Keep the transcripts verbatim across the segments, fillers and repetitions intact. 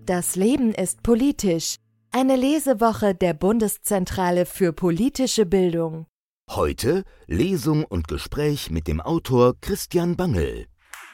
Das Leben ist politisch. Eine Lesewoche der Bundeszentrale für politische Bildung. Heute Lesung und Gespräch mit dem Autor Christian Bangel.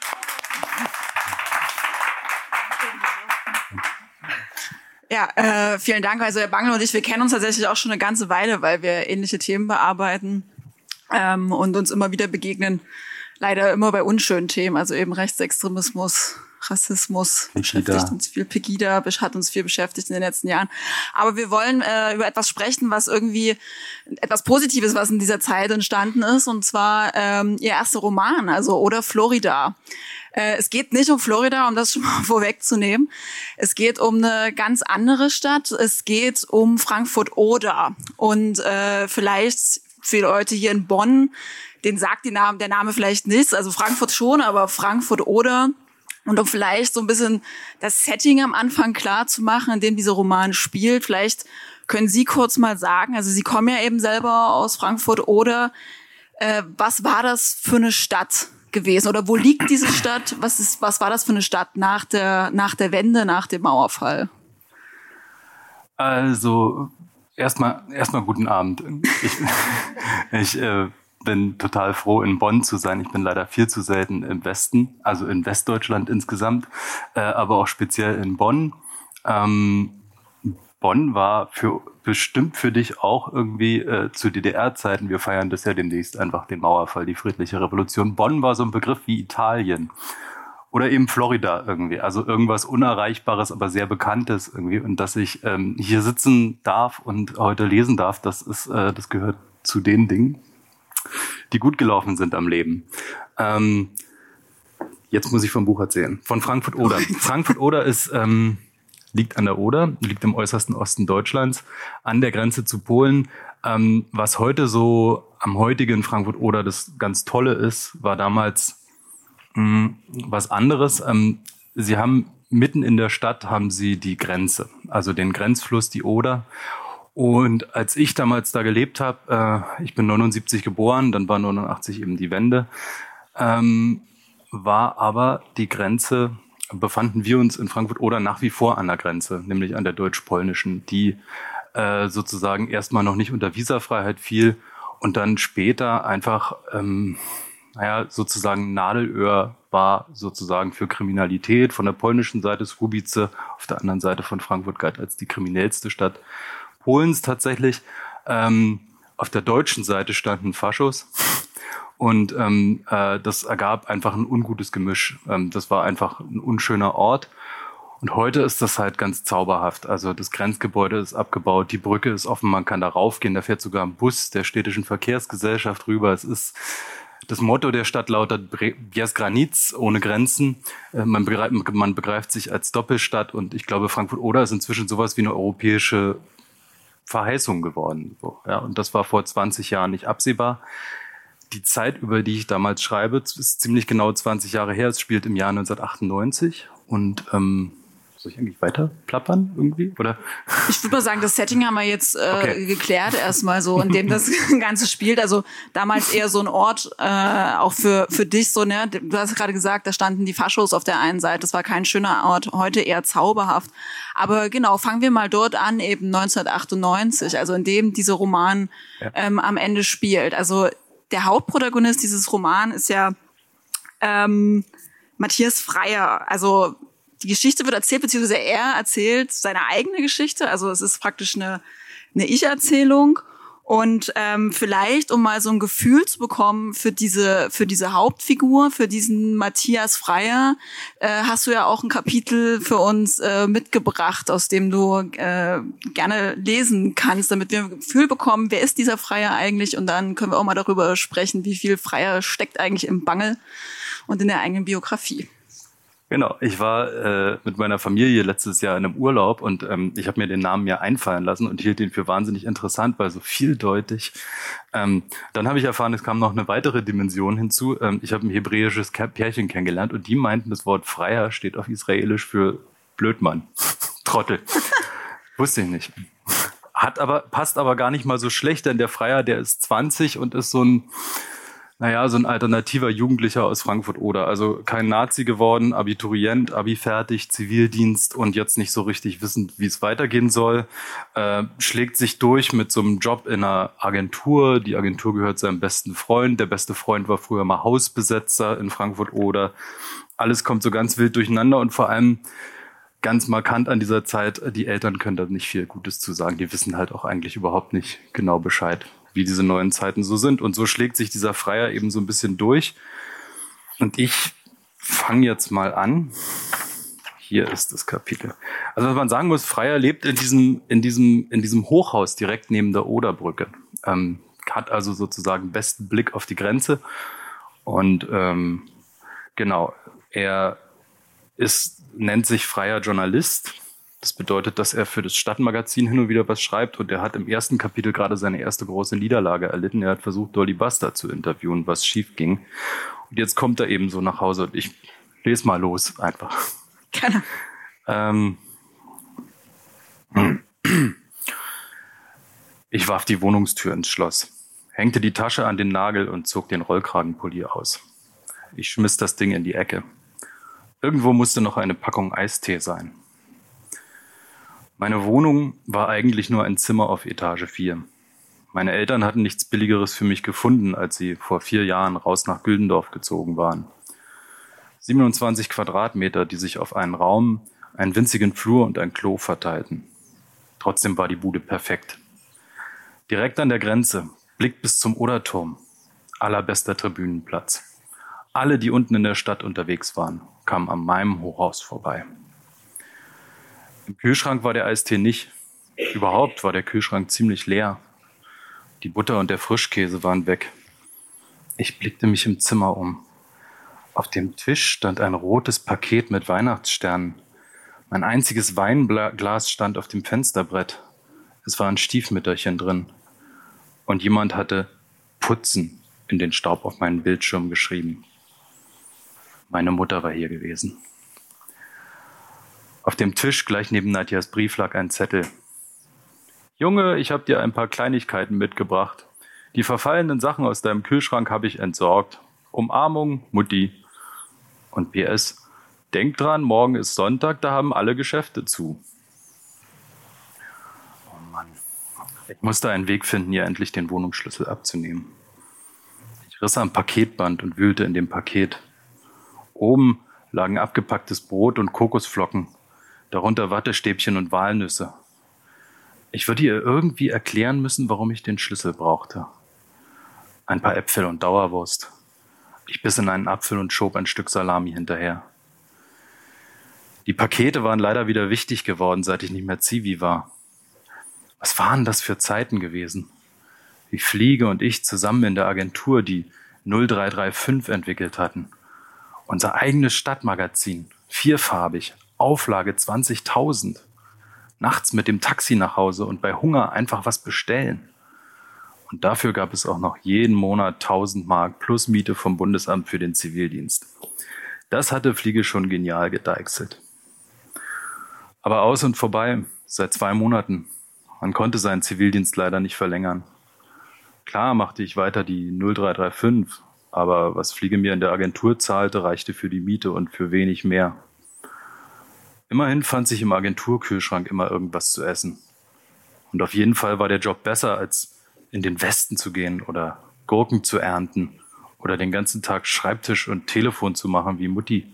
Ja, äh, vielen Dank. Also Herr Bangel und ich, wir kennen uns tatsächlich auch schon eine ganze Weile, weil wir ähnliche Themen bearbeiten ähm, und uns immer wieder begegnen. Leider immer bei unschönen Themen, also eben Rechtsextremismus, Rassismus, Pegida. Beschäftigt uns viel, Pegida hat uns viel beschäftigt in den letzten Jahren. Aber wir wollen äh, über etwas sprechen, was irgendwie etwas Positives, was in dieser Zeit entstanden ist, und zwar ähm, Ihr erster Roman, also Oder Florida. Äh, es geht nicht um Florida, um das schon mal vorwegzunehmen. Es geht um eine ganz andere Stadt. Es geht um Frankfurt-Oder. Und äh, vielleicht für Leute hier in Bonn, den sagt die Name, der Name vielleicht nichts, also Frankfurt schon, aber Frankfurt-Oder. Und um vielleicht so ein bisschen das Setting am Anfang klar zu machen, in dem dieser Roman spielt, vielleicht können Sie kurz mal sagen, also Sie kommen ja eben selber aus Frankfurt-Oder, äh, was war das für eine Stadt gewesen? Oder wo liegt diese Stadt? Was ist, was war das für eine Stadt nach der, nach der Wende, nach dem Mauerfall? Also, erstmal, erstmal guten Abend. Ich, ich, äh, bin total froh, in Bonn zu sein. Ich bin leider viel zu selten im Westen, also in Westdeutschland insgesamt, äh, aber auch speziell in Bonn. Ähm, Bonn war für bestimmt für dich auch irgendwie äh, zu D D R-Zeiten, wir feiern das ja demnächst einfach, den Mauerfall, die friedliche Revolution. Bonn war so ein Begriff wie Italien oder eben Florida irgendwie, also irgendwas Unerreichbares, aber sehr Bekanntes irgendwie. Und dass ich ähm, hier sitzen darf und heute lesen darf, das ist, äh, das gehört zu den Dingen, die gut gelaufen sind am Leben. Ähm, jetzt muss ich vom Buch erzählen. Von Frankfurt-Oder. Frankfurt-Oder ist, ähm, liegt an der Oder, liegt im äußersten Osten Deutschlands, an der Grenze zu Polen. Ähm, was heute so am heutigen Frankfurt-Oder das ganz Tolle ist, war damals mh, was anderes. Ähm, sie haben mitten in der Stadt haben sie die Grenze, also den Grenzfluss, die Oder. Und als ich damals da gelebt habe, äh, ich bin neunundsiebzig geboren, dann war neunundachtzig eben die Wende, ähm, war aber die Grenze, befanden wir uns in Frankfurt-Oder nach wie vor an der Grenze, nämlich an der deutsch-polnischen, die äh, sozusagen erstmal noch nicht unter Visafreiheit fiel und dann später einfach, ähm, naja, sozusagen Nadelöhr war sozusagen für Kriminalität. Von der polnischen Seite Słubice, auf der anderen Seite von Frankfurt galt als die kriminellste Stadt Polens tatsächlich. Ähm, auf der deutschen Seite standen Faschos und ähm, äh, das ergab einfach ein ungutes Gemisch. Ähm, das war einfach ein unschöner Ort und heute ist das halt ganz zauberhaft. Also das Grenzgebäude ist abgebaut, die Brücke ist offen, man kann da raufgehen, da fährt sogar ein Bus der städtischen Verkehrsgesellschaft rüber. Es ist das Motto der Stadt lautet Bez granic, ohne Grenzen. Äh, man, begreift, man begreift sich als Doppelstadt und ich glaube, Frankfurt-Oder ist inzwischen sowas wie eine europäische Verheißung geworden. So, ja, und das war vor zwanzig Jahren nicht absehbar. Die Zeit, über die ich damals schreibe, ist ziemlich genau zwanzig Jahre her. Es spielt im Jahr neunzehnhundertachtundneunzig. Und ähm, soll ich eigentlich weiter plappern irgendwie? Oder? Ich würde mal sagen, das Setting haben wir jetzt äh, okay. geklärt erstmal so, in dem das Ganze spielt. Also damals eher so ein Ort, äh, auch für für dich so, ne? Du hast gerade gesagt, da standen die Faschos auf der einen Seite. Das war kein schöner Ort, heute eher zauberhaft. Aber genau, fangen wir mal dort an, eben neunzehnhundertachtundneunzig, also in dem dieser Roman ja. ähm, am Ende spielt. Also der Hauptprotagonist dieses Romans ist ja ähm, Matthias Freier. Also die Geschichte wird erzählt, beziehungsweise er erzählt seine eigene Geschichte. Also es ist praktisch eine, eine Ich-Erzählung. Und ähm, vielleicht, um mal so ein Gefühl zu bekommen für diese für diese Hauptfigur, für diesen Matthias Freier, äh, hast du ja auch ein Kapitel für uns äh, mitgebracht, aus dem du äh, gerne lesen kannst, damit wir ein Gefühl bekommen, wer ist dieser Freier eigentlich? Und dann können wir auch mal darüber sprechen, wie viel Freier steckt eigentlich im Bangel und in der eigenen Biografie. Genau, ich war äh, mit meiner Familie letztes Jahr in einem Urlaub und ähm, ich habe mir den Namen mir einfallen lassen und hielt den für wahnsinnig interessant, weil so vieldeutig. Ähm, dann habe ich erfahren, es kam noch eine weitere Dimension hinzu. Ähm, ich habe ein hebräisches Pärchen kennengelernt und die meinten, das Wort Freier steht auf Israelisch für Blödmann, Trottel. Wusste ich nicht. Hat aber passt aber gar nicht mal so schlecht, denn der Freier, der ist zwanzig und ist so ein Naja, so ein alternativer Jugendlicher aus Frankfurt-Oder. Also kein Nazi geworden, Abiturient, Abi fertig, Zivildienst und jetzt nicht so richtig wissend, wie es weitergehen soll. Äh, schlägt sich durch mit so einem Job in einer Agentur. Die Agentur gehört seinem besten Freund. Der beste Freund war früher mal Hausbesetzer in Frankfurt-Oder. Alles kommt so ganz wild durcheinander und vor allem ganz markant an dieser Zeit, die Eltern können da nicht viel Gutes zu sagen. Die wissen halt auch eigentlich überhaupt nicht genau Bescheid, wie diese neuen Zeiten so sind. Und so schlägt sich dieser Freier eben so ein bisschen durch. Und ich fange jetzt mal an. Hier ist das Kapitel. Also was man sagen muss, Freier lebt in diesem, in diesem, in diesem Hochhaus direkt neben der Oderbrücke. Ähm, hat also sozusagen besten Blick auf die Grenze. Und ähm, genau, er ist, nennt sich freier Journalist. Das bedeutet, dass er für das Stadtmagazin hin und wieder was schreibt und er hat im ersten Kapitel gerade seine erste große Niederlage erlitten. Er hat versucht, Dolly Buster zu interviewen, was schief ging. Und jetzt kommt er eben so nach Hause und ich lese mal los einfach. Gerne. Ähm, ich warf die Wohnungstür ins Schloss, hängte die Tasche an den Nagel und zog den Rollkragenpulli aus. Ich schmiss das Ding in die Ecke. Irgendwo musste noch eine Packung Eistee sein. Meine Wohnung war eigentlich nur ein Zimmer auf Etage vier. Meine Eltern hatten nichts Billigeres für mich gefunden, als sie vor vier Jahren raus nach Güldendorf gezogen waren. siebenundzwanzig Quadratmeter, die sich auf einen Raum, einen winzigen Flur und ein Klo verteilten. Trotzdem war die Bude perfekt. Direkt an der Grenze, Blick bis zum Oderturm, allerbester Tribünenplatz. Alle, die unten in der Stadt unterwegs waren, kamen an meinem Hochhaus vorbei. Im Kühlschrank war der Eistee nicht. Überhaupt war der Kühlschrank ziemlich leer. Die Butter und der Frischkäse waren weg. Ich blickte mich im Zimmer um. Auf dem Tisch stand ein rotes Paket mit Weihnachtssternen. Mein einziges Weinglas stand auf dem Fensterbrett. Es war ein Stiefmütterchen drin. Und jemand hatte Putzen in den Staub auf meinen Bildschirm geschrieben. Meine Mutter war hier gewesen. Auf dem Tisch gleich neben Nadjas Brief lag ein Zettel. Junge, ich habe dir ein paar Kleinigkeiten mitgebracht. Die verfallenen Sachen aus deinem Kühlschrank habe ich entsorgt. Umarmung, Mutti. Und P S, denk dran, morgen ist Sonntag, da haben alle Geschäfte zu. Oh Mann. Ich musste einen Weg finden, ihr endlich den Wohnungsschlüssel abzunehmen. Ich riss am Paketband und wühlte in dem Paket. Oben lagen abgepacktes Brot und Kokosflocken, darunter Wattestäbchen und Walnüsse. Ich würde ihr irgendwie erklären müssen, warum ich den Schlüssel brauchte. Ein paar Äpfel und Dauerwurst. Ich biss in einen Apfel und schob ein Stück Salami hinterher. Die Pakete waren leider wieder wichtig geworden, seit ich nicht mehr Zivi war. Was waren das für Zeiten gewesen? Wie Fliege und ich zusammen in der Agentur die null drei drei fünf entwickelt hatten. Unser eigenes Stadtmagazin, vierfarbig, Auflage zwanzigtausend. Nachts mit dem Taxi nach Hause und bei Hunger einfach was bestellen. Und dafür gab es auch noch jeden Monat tausend Mark plus Miete vom Bundesamt für den Zivildienst. Das hatte Fliege schon genial gedeichselt. Aber aus und vorbei, seit zwei Monaten. Man konnte seinen Zivildienst leider nicht verlängern. Klar machte ich weiter die null drei drei fünf, aber was Fliege mir in der Agentur zahlte, reichte für die Miete und für wenig mehr. Immerhin fand sich im Agenturkühlschrank immer irgendwas zu essen. Und auf jeden Fall war der Job besser, als in den Westen zu gehen oder Gurken zu ernten oder den ganzen Tag Schreibtisch und Telefon zu machen wie Mutti.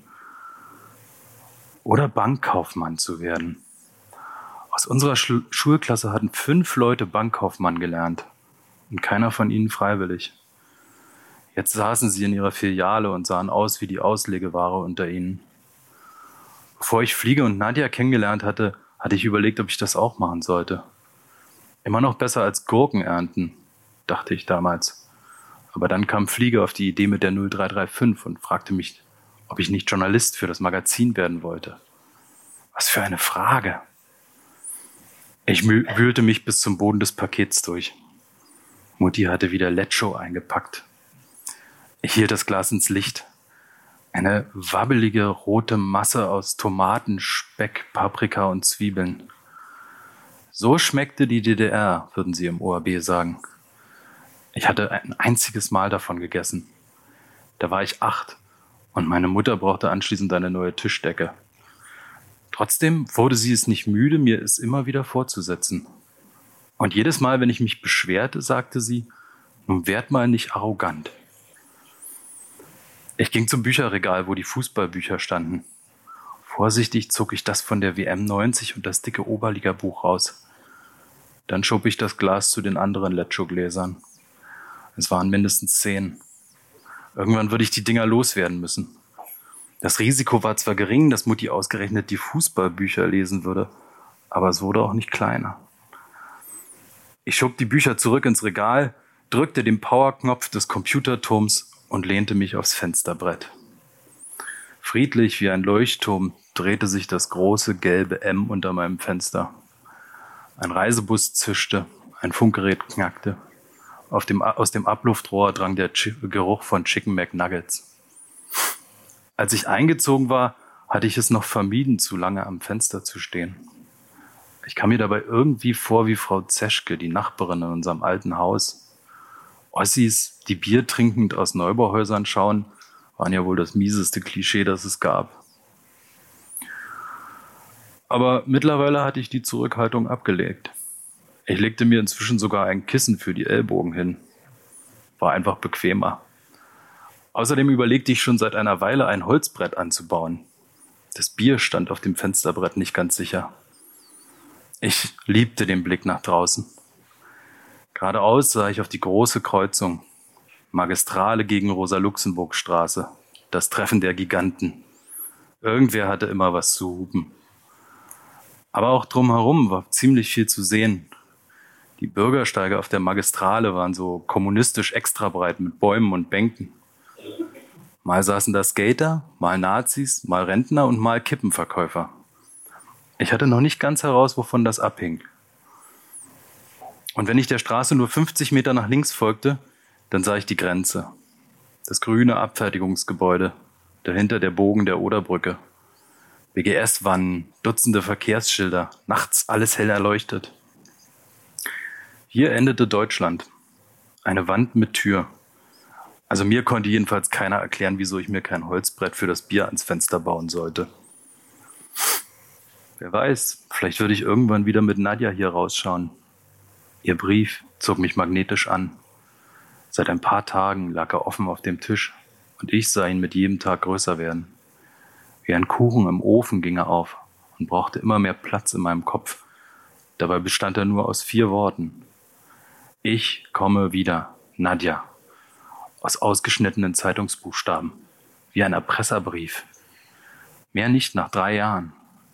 Oder Bankkaufmann zu werden. Aus unserer Schul- Schulklasse hatten fünf Leute Bankkaufmann gelernt und keiner von ihnen freiwillig. Jetzt saßen sie in ihrer Filiale und sahen aus wie die Auslegeware unter ihnen. Bevor ich Fliege und Nadja kennengelernt hatte, hatte ich überlegt, ob ich das auch machen sollte. Immer noch besser als Gurken ernten, dachte ich damals. Aber dann kam Fliege auf die Idee mit der null drei drei fünf und fragte mich, ob ich nicht Journalist für das Magazin werden wollte. Was für eine Frage. Ich wühlte mich bis zum Boden des Pakets durch. Mutti hatte wieder Lecho eingepackt. Ich hielt das Glas ins Licht. Eine wabbelige rote Masse aus Tomaten, Speck, Paprika und Zwiebeln. So schmeckte die D D R, würden sie im O R B sagen. Ich hatte ein einziges Mal davon gegessen. Da war ich acht und meine Mutter brauchte anschließend eine neue Tischdecke. Trotzdem wurde sie es nicht müde, mir es immer wieder vorzusetzen. Und jedes Mal, wenn ich mich beschwerte, sagte sie, nun werd mal nicht arrogant. Ich ging zum Bücherregal, wo die Fußballbücher standen. Vorsichtig zog ich das von der W M neunzig und das dicke Oberliga-Buch raus. Dann schob ich das Glas zu den anderen Lecco-Gläsern. Es waren mindestens zehn. Irgendwann würde ich die Dinger loswerden müssen. Das Risiko war zwar gering, dass Mutti ausgerechnet die Fußballbücher lesen würde, aber es wurde auch nicht kleiner. Ich schob die Bücher zurück ins Regal, drückte den Powerknopf des Computerturms und lehnte mich aufs Fensterbrett. Friedlich wie ein Leuchtturm drehte sich das große gelbe M unter meinem Fenster. Ein Reisebus zischte, ein Funkgerät knackte. Auf dem, aus dem Abluftrohr drang der Ch- Geruch von Chicken McNuggets. Als ich eingezogen war, hatte ich es noch vermieden, zu lange am Fenster zu stehen. Ich kam mir dabei irgendwie vor wie Frau Zeschke, die Nachbarin in unserem alten Haus. Ossis, die Bier trinkend aus Neubauhäusern schauen, waren ja wohl das mieseste Klischee, das es gab. Aber mittlerweile hatte ich die Zurückhaltung abgelegt. Ich legte mir inzwischen sogar ein Kissen für die Ellbogen hin. War einfach bequemer. Außerdem überlegte ich schon seit einer Weile, ein Holzbrett anzubauen. Das Bier stand auf dem Fensterbrett nicht ganz sicher. Ich liebte den Blick nach draußen. Geradeaus sah ich auf die große Kreuzung. Magistrale gegen Rosa-Luxemburg-Straße. Das Treffen der Giganten. Irgendwer hatte immer was zu hupen. Aber auch drumherum war ziemlich viel zu sehen. Die Bürgersteige auf der Magistrale waren so kommunistisch extra breit mit Bäumen und Bänken. Mal saßen da Skater, mal Nazis, mal Rentner und mal Kippenverkäufer. Ich hatte noch nicht ganz heraus, wovon das abhing. Und wenn ich der Straße nur fünfzig Meter nach links folgte, dann sah ich die Grenze. Das grüne Abfertigungsgebäude, dahinter der Bogen der Oderbrücke. B G S-Wannen, Dutzende Verkehrsschilder, nachts alles hell erleuchtet. Hier endete Deutschland. Eine Wand mit Tür. Also mir konnte jedenfalls keiner erklären, wieso ich mir kein Holzbrett für das Bier ans Fenster bauen sollte. Wer weiß, vielleicht würde ich irgendwann wieder mit Nadja hier rausschauen. Ihr Brief zog mich magnetisch an. Seit ein paar Tagen lag er offen auf dem Tisch und ich sah ihn mit jedem Tag größer werden. Wie ein Kuchen im Ofen ging er auf und brauchte immer mehr Platz in meinem Kopf. Dabei bestand er nur aus vier Worten. Ich komme wieder, Nadja. Aus ausgeschnittenen Zeitungsbuchstaben, wie ein Erpresserbrief. Mehr nicht nach drei Jahren.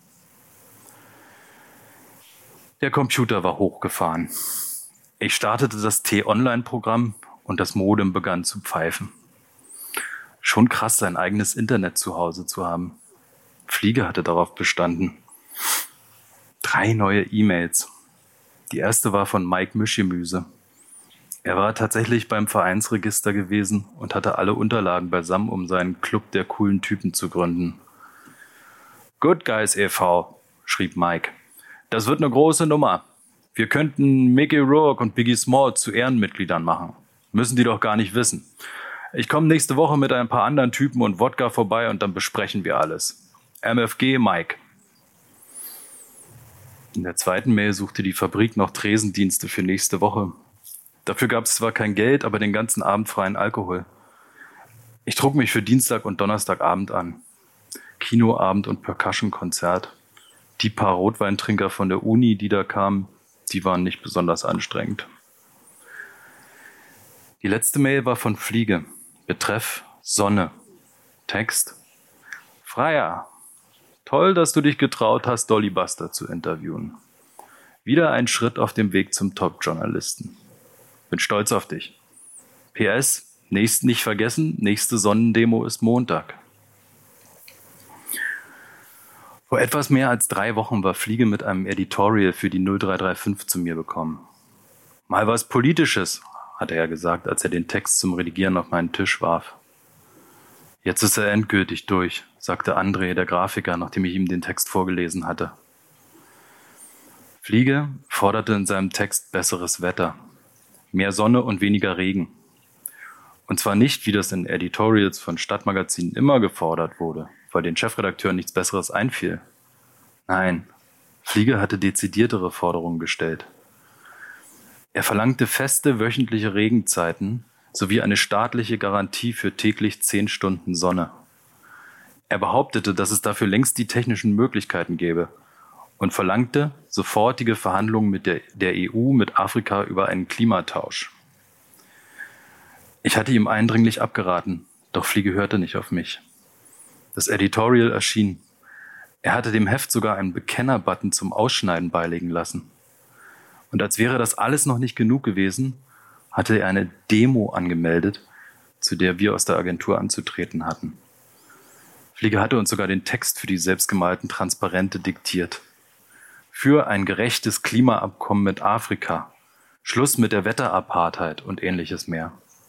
Der Computer war hochgefahren. Ich startete das T-Online-Programm und das Modem begann zu pfeifen. Schon krass, sein eigenes Internet zu Hause zu haben. Fliege hatte darauf bestanden. Drei neue E-Mails. Die erste war von Mike Mischgemüse. Er war tatsächlich beim Vereinsregister gewesen und hatte alle Unterlagen beisammen, um seinen Club der coolen Typen zu gründen. Good Guys e V, schrieb Mike. Das wird eine große Nummer. Wir könnten Mickey Rourke und Biggie Smalls zu Ehrenmitgliedern machen. Müssen die doch gar nicht wissen. Ich komme nächste Woche mit ein paar anderen Typen und Wodka vorbei und dann besprechen wir alles. M F G Mike. In der zweiten Mail suchte die Fabrik noch Tresendienste für nächste Woche. Dafür gab es zwar kein Geld, aber den ganzen Abend freien Alkohol. Ich trug mich für Dienstag und Donnerstagabend an. Kinoabend und Percussion-Konzert. Die paar Rotweintrinker von der Uni, die da kamen, die waren nicht besonders anstrengend. Die letzte Mail war von Fliege. Betreff Sonne. Text: Freier. Toll, dass du dich getraut hast, Dolly Buster zu interviewen. Wieder ein Schritt auf dem Weg zum Top-Journalisten. Bin stolz auf dich. P S, nächst nicht vergessen, nächste Sonnendemo ist Montag. Vor etwas mehr als drei Wochen war Fliege mit einem Editorial für die null drei drei fünf zu mir gekommen. Mal was Politisches, hatte er gesagt, als er den Text zum Redigieren auf meinen Tisch warf. Jetzt ist er endgültig durch, sagte André, der Grafiker, nachdem ich ihm den Text vorgelesen hatte. Fliege forderte in seinem Text besseres Wetter. Mehr Sonne und weniger Regen. Und zwar nicht, wie das in Editorials von Stadtmagazinen immer gefordert wurde, weil den Chefredakteuren nichts Besseres einfiel. Nein, Fliege hatte dezidiertere Forderungen gestellt. Er verlangte feste wöchentliche Regenzeiten sowie eine staatliche Garantie für täglich zehn Stunden Sonne. Er behauptete, dass es dafür längst die technischen Möglichkeiten gäbe und verlangte sofortige Verhandlungen mit der, der E U mit Afrika über einen Klimatausch. Ich hatte ihm eindringlich abgeraten, doch Fliege hörte nicht auf mich. Das Editorial erschien. Er hatte dem Heft sogar einen Bekenner-Button zum Ausschneiden beilegen lassen. Und als wäre das alles noch nicht genug gewesen, hatte er eine Demo angemeldet, zu der wir aus der Agentur anzutreten hatten. Fliege hatte uns sogar den Text für die selbstgemalten Transparente diktiert. Für ein gerechtes Klimaabkommen mit Afrika, Schluss mit der Wetterapartheid und ähnliches mehr.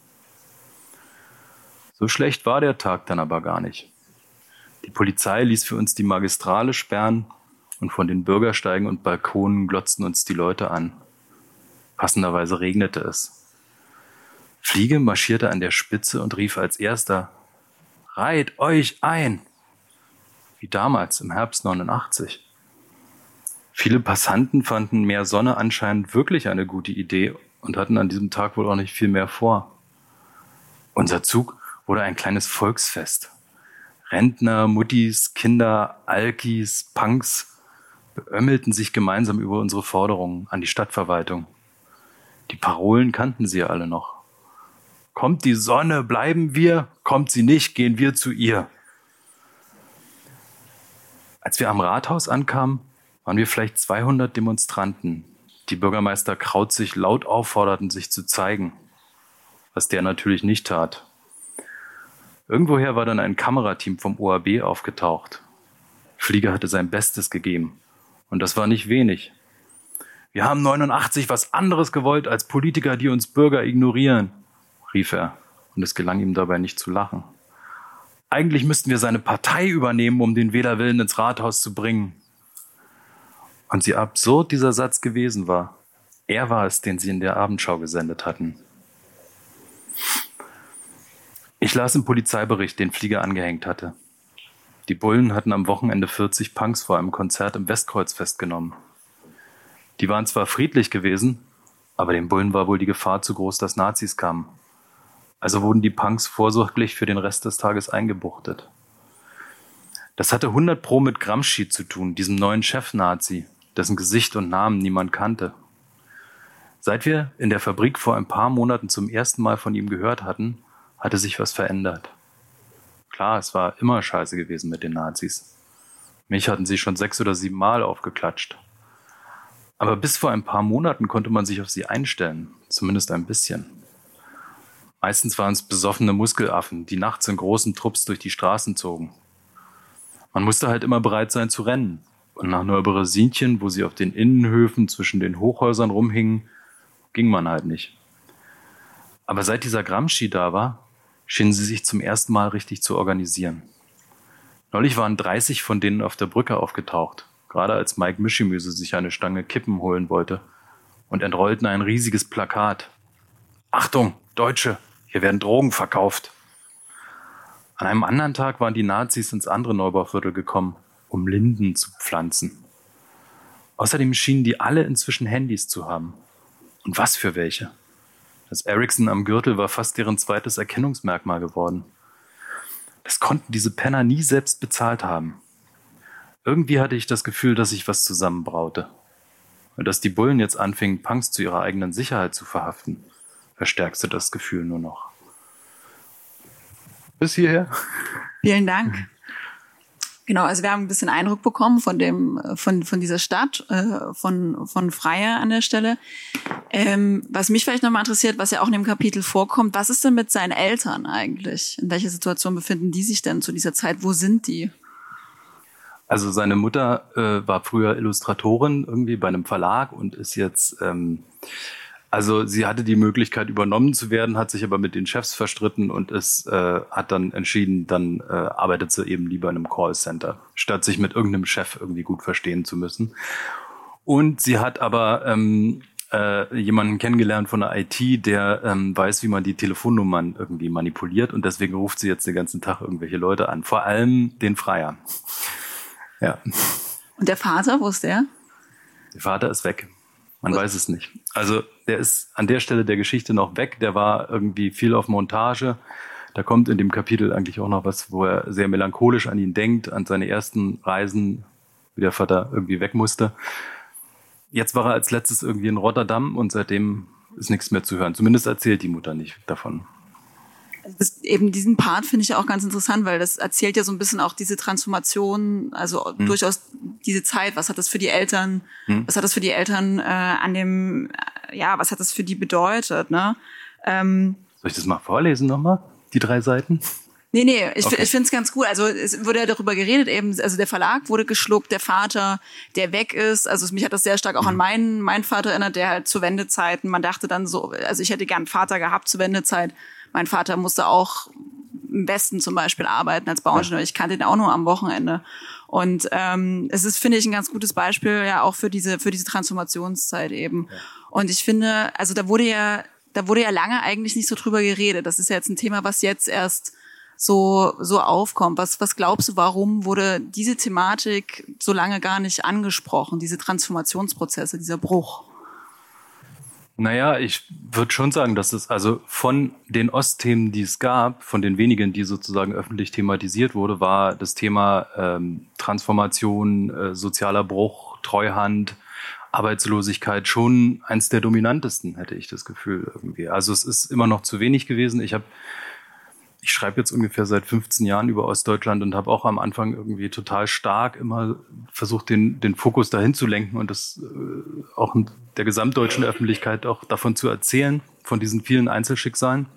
So schlecht war der Tag dann aber gar nicht. Die Polizei ließ für uns die Magistrale sperren und von den Bürgersteigen und Balkonen glotzten uns die Leute an. Passenderweise regnete es. Fliege marschierte an der Spitze und rief als erster: Reiht euch ein! Wie damals im Herbst neunundachtzig. Viele Passanten fanden mehr Sonne anscheinend wirklich eine gute Idee und hatten an diesem Tag wohl auch nicht viel mehr vor. Unser Zug wurde ein kleines Volksfest. Rentner, Muttis, Kinder, Alkis, Punks beömmelten sich gemeinsam über unsere Forderungen an die Stadtverwaltung. Die Parolen kannten sie ja alle noch. Kommt die Sonne, bleiben wir, kommt sie nicht, gehen wir zu ihr. Als wir am Rathaus ankamen, waren wir vielleicht zweihundert Demonstranten, die Bürgermeister Krautzig laut aufforderten, sich zu zeigen, was der natürlich nicht tat. Irgendwoher war dann ein Kamerateam vom O A B aufgetaucht. Fliege hatte sein Bestes gegeben. Und das war nicht wenig. Wir haben neunundachtzig was anderes gewollt als Politiker, die uns Bürger ignorieren, rief er. Und es gelang ihm dabei nicht zu lachen. Eigentlich müssten wir seine Partei übernehmen, um den Wählerwillen ins Rathaus zu bringen. Und wie absurd dieser Satz gewesen war. Er war es, den sie in der Abendschau gesendet hatten. Ich las im Polizeibericht, den Fliege angehängt hatte. Die Bullen hatten am Wochenende vierzig Punks vor einem Konzert im Westkreuz festgenommen. Die waren zwar friedlich gewesen, aber den Bullen war wohl die Gefahr zu groß, dass Nazis kamen. Also wurden die Punks vorsorglich für den Rest des Tages eingebuchtet. Das hatte hundert Pro mit Gramsci zu tun, diesem neuen Chef-Nazi, dessen Gesicht und Namen niemand kannte. Seit wir in der Fabrik vor ein paar Monaten zum ersten Mal von ihm gehört hatten, hatte sich was verändert. Klar, es war immer scheiße gewesen mit den Nazis. Mich hatten sie schon sechs oder sieben Mal aufgeklatscht. Aber bis vor ein paar Monaten konnte man sich auf sie einstellen, zumindest ein bisschen. Meistens waren es besoffene Muskelaffen, die nachts in großen Trupps durch die Straßen zogen. Man musste halt immer bereit sein zu rennen. Und nach Neuberasinchen, wo sie auf den Innenhöfen zwischen den Hochhäusern rumhingen, ging man halt nicht. Aber seit dieser Gramsci da war, schienen sie sich zum ersten Mal richtig zu organisieren. Neulich waren dreißig von denen auf der Brücke aufgetaucht, gerade als Mike Mischimüse sich eine Stange Kippen holen wollte, und entrollten ein riesiges Plakat. Achtung, Deutsche, hier werden Drogen verkauft. An einem anderen Tag waren die Nazis ins andere Neubauviertel gekommen, um Linden zu pflanzen. Außerdem schienen die alle inzwischen Handys zu haben. Und was für welche? Das Ericsson am Gürtel war fast deren zweites Erkennungsmerkmal geworden. Das konnten diese Penner nie selbst bezahlt haben. Irgendwie hatte ich das Gefühl, dass sich was zusammenbraute. Und dass die Bullen jetzt anfingen, Punks zu ihrer eigenen Sicherheit zu verhaften, verstärkte das Gefühl nur noch. Bis hierher. Vielen Dank. Genau, also wir haben ein bisschen Eindruck bekommen von dem, von von dieser Stadt, äh, von von Freya an der Stelle. Ähm, was mich vielleicht nochmal interessiert, was ja auch in dem Kapitel vorkommt, was ist denn mit seinen Eltern eigentlich? In welcher Situation befinden die sich denn zu dieser Zeit? Wo sind die? Also seine Mutter äh, war früher Illustratorin irgendwie bei einem Verlag und ist jetzt, ähm, also sie hatte die Möglichkeit übernommen zu werden, hat sich aber mit den Chefs verstritten und ist, äh, hat dann entschieden, dann äh, arbeitet sie eben lieber in einem Callcenter, statt sich mit irgendeinem Chef irgendwie gut verstehen zu müssen. Und sie hat aber ähm, äh, jemanden kennengelernt von der I T, der ähm, weiß, wie man die Telefonnummern irgendwie manipuliert und deswegen ruft sie jetzt den ganzen Tag irgendwelche Leute an. Vor allem den Freier. Ja. Und der Vater, wo ist der? Der Vater ist weg. Man Gut. weiß es nicht. Also der ist an der Stelle der Geschichte noch weg. Der war irgendwie viel auf Montage. Da kommt in dem Kapitel eigentlich auch noch was, wo er sehr melancholisch an ihn denkt, an seine ersten Reisen, wie der Vater irgendwie weg musste. Jetzt war er als letztes irgendwie in Rotterdam und seitdem ist nichts mehr zu hören. Zumindest erzählt die Mutter nicht davon. Das, eben diesen Part finde ich ja auch ganz interessant, weil das erzählt ja so ein bisschen auch diese Transformation, also hm. durchaus diese Zeit. Was hat das für die Eltern, hm. was hat das für die Eltern äh, an dem, äh, ja, was hat das für die bedeutet, ne? Ähm, Soll ich das mal vorlesen nochmal, die drei Seiten? Nee, nee, ich, okay. ich finde es ganz gut. Also es wurde ja darüber geredet, eben, also der Verlag wurde geschluckt, der Vater, der weg ist. Also mich hat das sehr stark auch an meinen, meinen Vater erinnert, der halt zu Wendezeiten, man dachte dann so, also ich hätte gern einen Vater gehabt zur Wendezeit. Mein Vater musste auch im Westen zum Beispiel arbeiten als Bauingenieur. Ich kannte ihn auch nur am Wochenende. Und ähm, es ist, finde ich, ein ganz gutes Beispiel ja auch für diese für diese Transformationszeit eben. Ja. Und ich finde, also da wurde ja da wurde ja lange eigentlich nicht so drüber geredet. Das ist ja jetzt ein Thema, was jetzt erst so so aufkommt. Was was glaubst du, warum wurde diese Thematik so lange gar nicht angesprochen, diese Transformationsprozesse, dieser Bruch? Naja, ich würde schon sagen, dass es also von den Ostthemen, die es gab, von den wenigen, die sozusagen öffentlich thematisiert wurde, war das Thema ähm, Transformation, äh, sozialer Bruch, Treuhand, Arbeitslosigkeit schon eins der dominantesten, hätte ich das Gefühl irgendwie. Also es ist immer noch zu wenig gewesen. Ich habe Ich schreibe jetzt ungefähr seit fünfzehn Jahren über Ostdeutschland und habe auch am Anfang irgendwie total stark immer versucht, den, den Fokus dahin zu lenken und das äh, auch der gesamtdeutschen Öffentlichkeit auch davon zu erzählen, von diesen vielen Einzelschicksalen.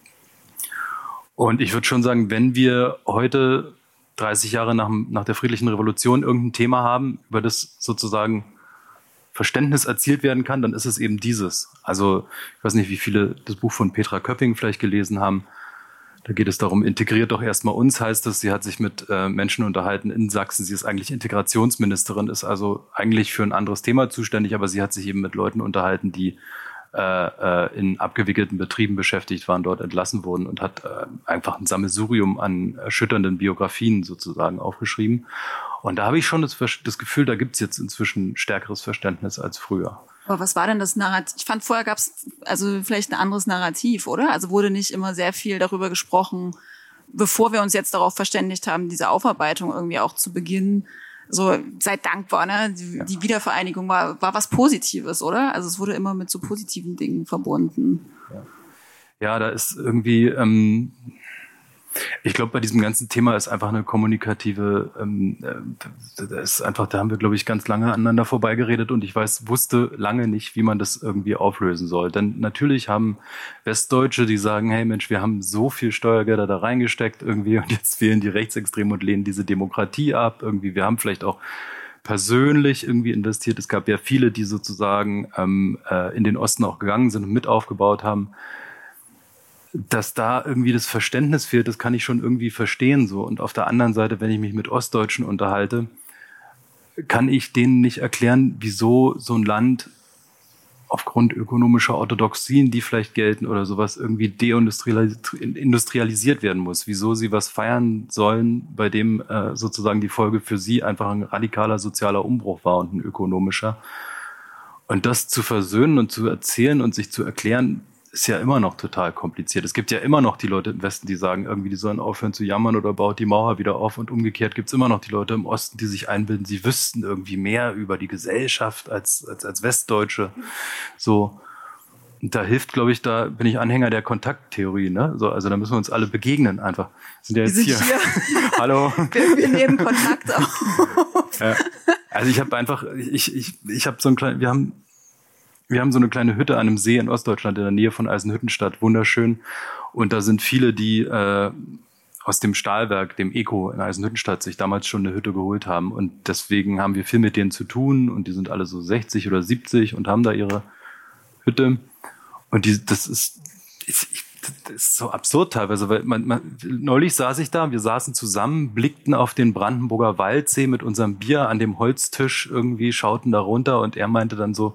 Und ich würde schon sagen, wenn wir heute, dreißig Jahre nach, nach der Friedlichen Revolution, irgendein Thema haben, über das sozusagen Verständnis erzielt werden kann, dann ist es eben dieses. Also ich weiß nicht, wie viele das Buch von Petra Köpping vielleicht gelesen haben. Da geht es darum, integriert doch erstmal uns, heißt es. Sie hat sich mit äh, Menschen unterhalten in Sachsen. Sie ist eigentlich Integrationsministerin, ist also eigentlich für ein anderes Thema zuständig, aber sie hat sich eben mit Leuten unterhalten, die äh, äh, in abgewickelten Betrieben beschäftigt waren, dort entlassen wurden und hat äh, einfach ein Sammelsurium an erschütternden Biografien sozusagen aufgeschrieben. Und da habe ich schon das, das Gefühl, da gibt es jetzt inzwischen stärkeres Verständnis als früher. Aber was war denn das Narrativ? Ich fand, vorher gab es also vielleicht ein anderes Narrativ, oder? Also wurde nicht immer sehr viel darüber gesprochen, bevor wir uns jetzt darauf verständigt haben, diese Aufarbeitung irgendwie auch zu beginnen. So, seid dankbar, ne? Die, ja. die Wiedervereinigung war, war was Positives, oder? Also es wurde immer mit so positiven Dingen verbunden. Ja, ja da ist irgendwie... Ähm Ich glaube, bei diesem ganzen Thema ist einfach eine kommunikative, ähm, das ist einfach, da haben wir, glaube ich, ganz lange aneinander vorbeigeredet und ich weiß, wusste lange nicht, wie man das irgendwie auflösen soll. Denn natürlich haben Westdeutsche, die sagen, hey Mensch, wir haben so viel Steuergelder da reingesteckt irgendwie und jetzt wählen die Rechtsextremen und lehnen diese Demokratie ab. Irgendwie, wir haben vielleicht auch persönlich irgendwie investiert. Es gab ja viele, die sozusagen ähm, äh, in den Osten auch gegangen sind und mit aufgebaut haben. Dass da irgendwie das Verständnis fehlt, das kann ich schon irgendwie verstehen so. Und auf der anderen Seite, wenn ich mich mit Ostdeutschen unterhalte, kann ich denen nicht erklären, wieso so ein Land aufgrund ökonomischer Orthodoxien, die vielleicht gelten oder sowas, irgendwie deindustrialisiert werden muss. Wieso sie was feiern sollen, bei dem äh, sozusagen die Folge für sie einfach ein radikaler sozialer Umbruch war und ein ökonomischer. Und das zu versöhnen und zu erzählen und sich zu erklären, ist ja immer noch total kompliziert. Es gibt ja immer noch die Leute im Westen, die sagen, irgendwie, die sollen aufhören zu jammern oder baut die Mauer wieder auf. Und umgekehrt gibt es immer noch die Leute im Osten, die sich einbilden, sie wüssten irgendwie mehr über die Gesellschaft als, als, als Westdeutsche. So. Und da hilft, glaube ich, da bin ich Anhänger der Kontakttheorie, ne? So, also da müssen wir uns alle begegnen einfach. Sind ja jetzt wir sind hier. hier. Hallo. Wir, wir nehmen Kontakt auf. Ja. Also ich habe einfach, ich, ich, ich habe so ein kleines, wir haben Wir haben so eine kleine Hütte an einem See in Ostdeutschland in der Nähe von Eisenhüttenstadt, wunderschön. Und da sind viele, die äh, aus dem Stahlwerk, dem Eco in Eisenhüttenstadt, sich damals schon eine Hütte geholt haben. Und deswegen haben wir viel mit denen zu tun. Und die sind alle so sechzig oder siebzig und haben da ihre Hütte. Und die, das ist, ich, das ist so absurd teilweise, weil man, man, neulich saß ich da, wir saßen zusammen, blickten auf den Brandenburger Waldsee mit unserem Bier an dem Holztisch irgendwie, schauten da runter und er meinte dann so,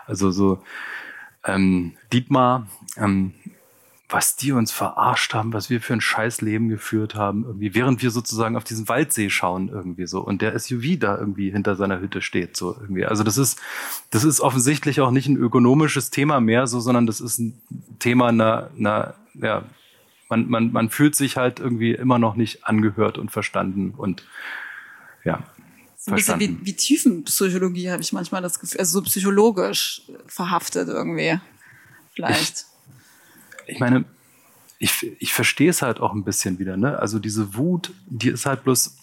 Also so ähm, Dietmar, ähm, was die uns verarscht haben, was wir für ein Scheißleben geführt haben, irgendwie, während wir sozusagen auf diesen Waldsee schauen, irgendwie so, und der S U V da irgendwie hinter seiner Hütte steht, so irgendwie. Also das ist, das ist offensichtlich auch nicht ein ökonomisches Thema mehr, so, sondern das ist ein Thema einer, einer, ja, man, man, man fühlt sich halt irgendwie immer noch nicht angehört und verstanden und, ja. Ein bisschen wie, wie Tiefenpsychologie, habe ich manchmal das Gefühl, also so psychologisch verhaftet irgendwie, vielleicht. Ich, ich meine, ich, ich verstehe es halt auch ein bisschen wieder, ne? Also diese Wut, die ist halt bloß,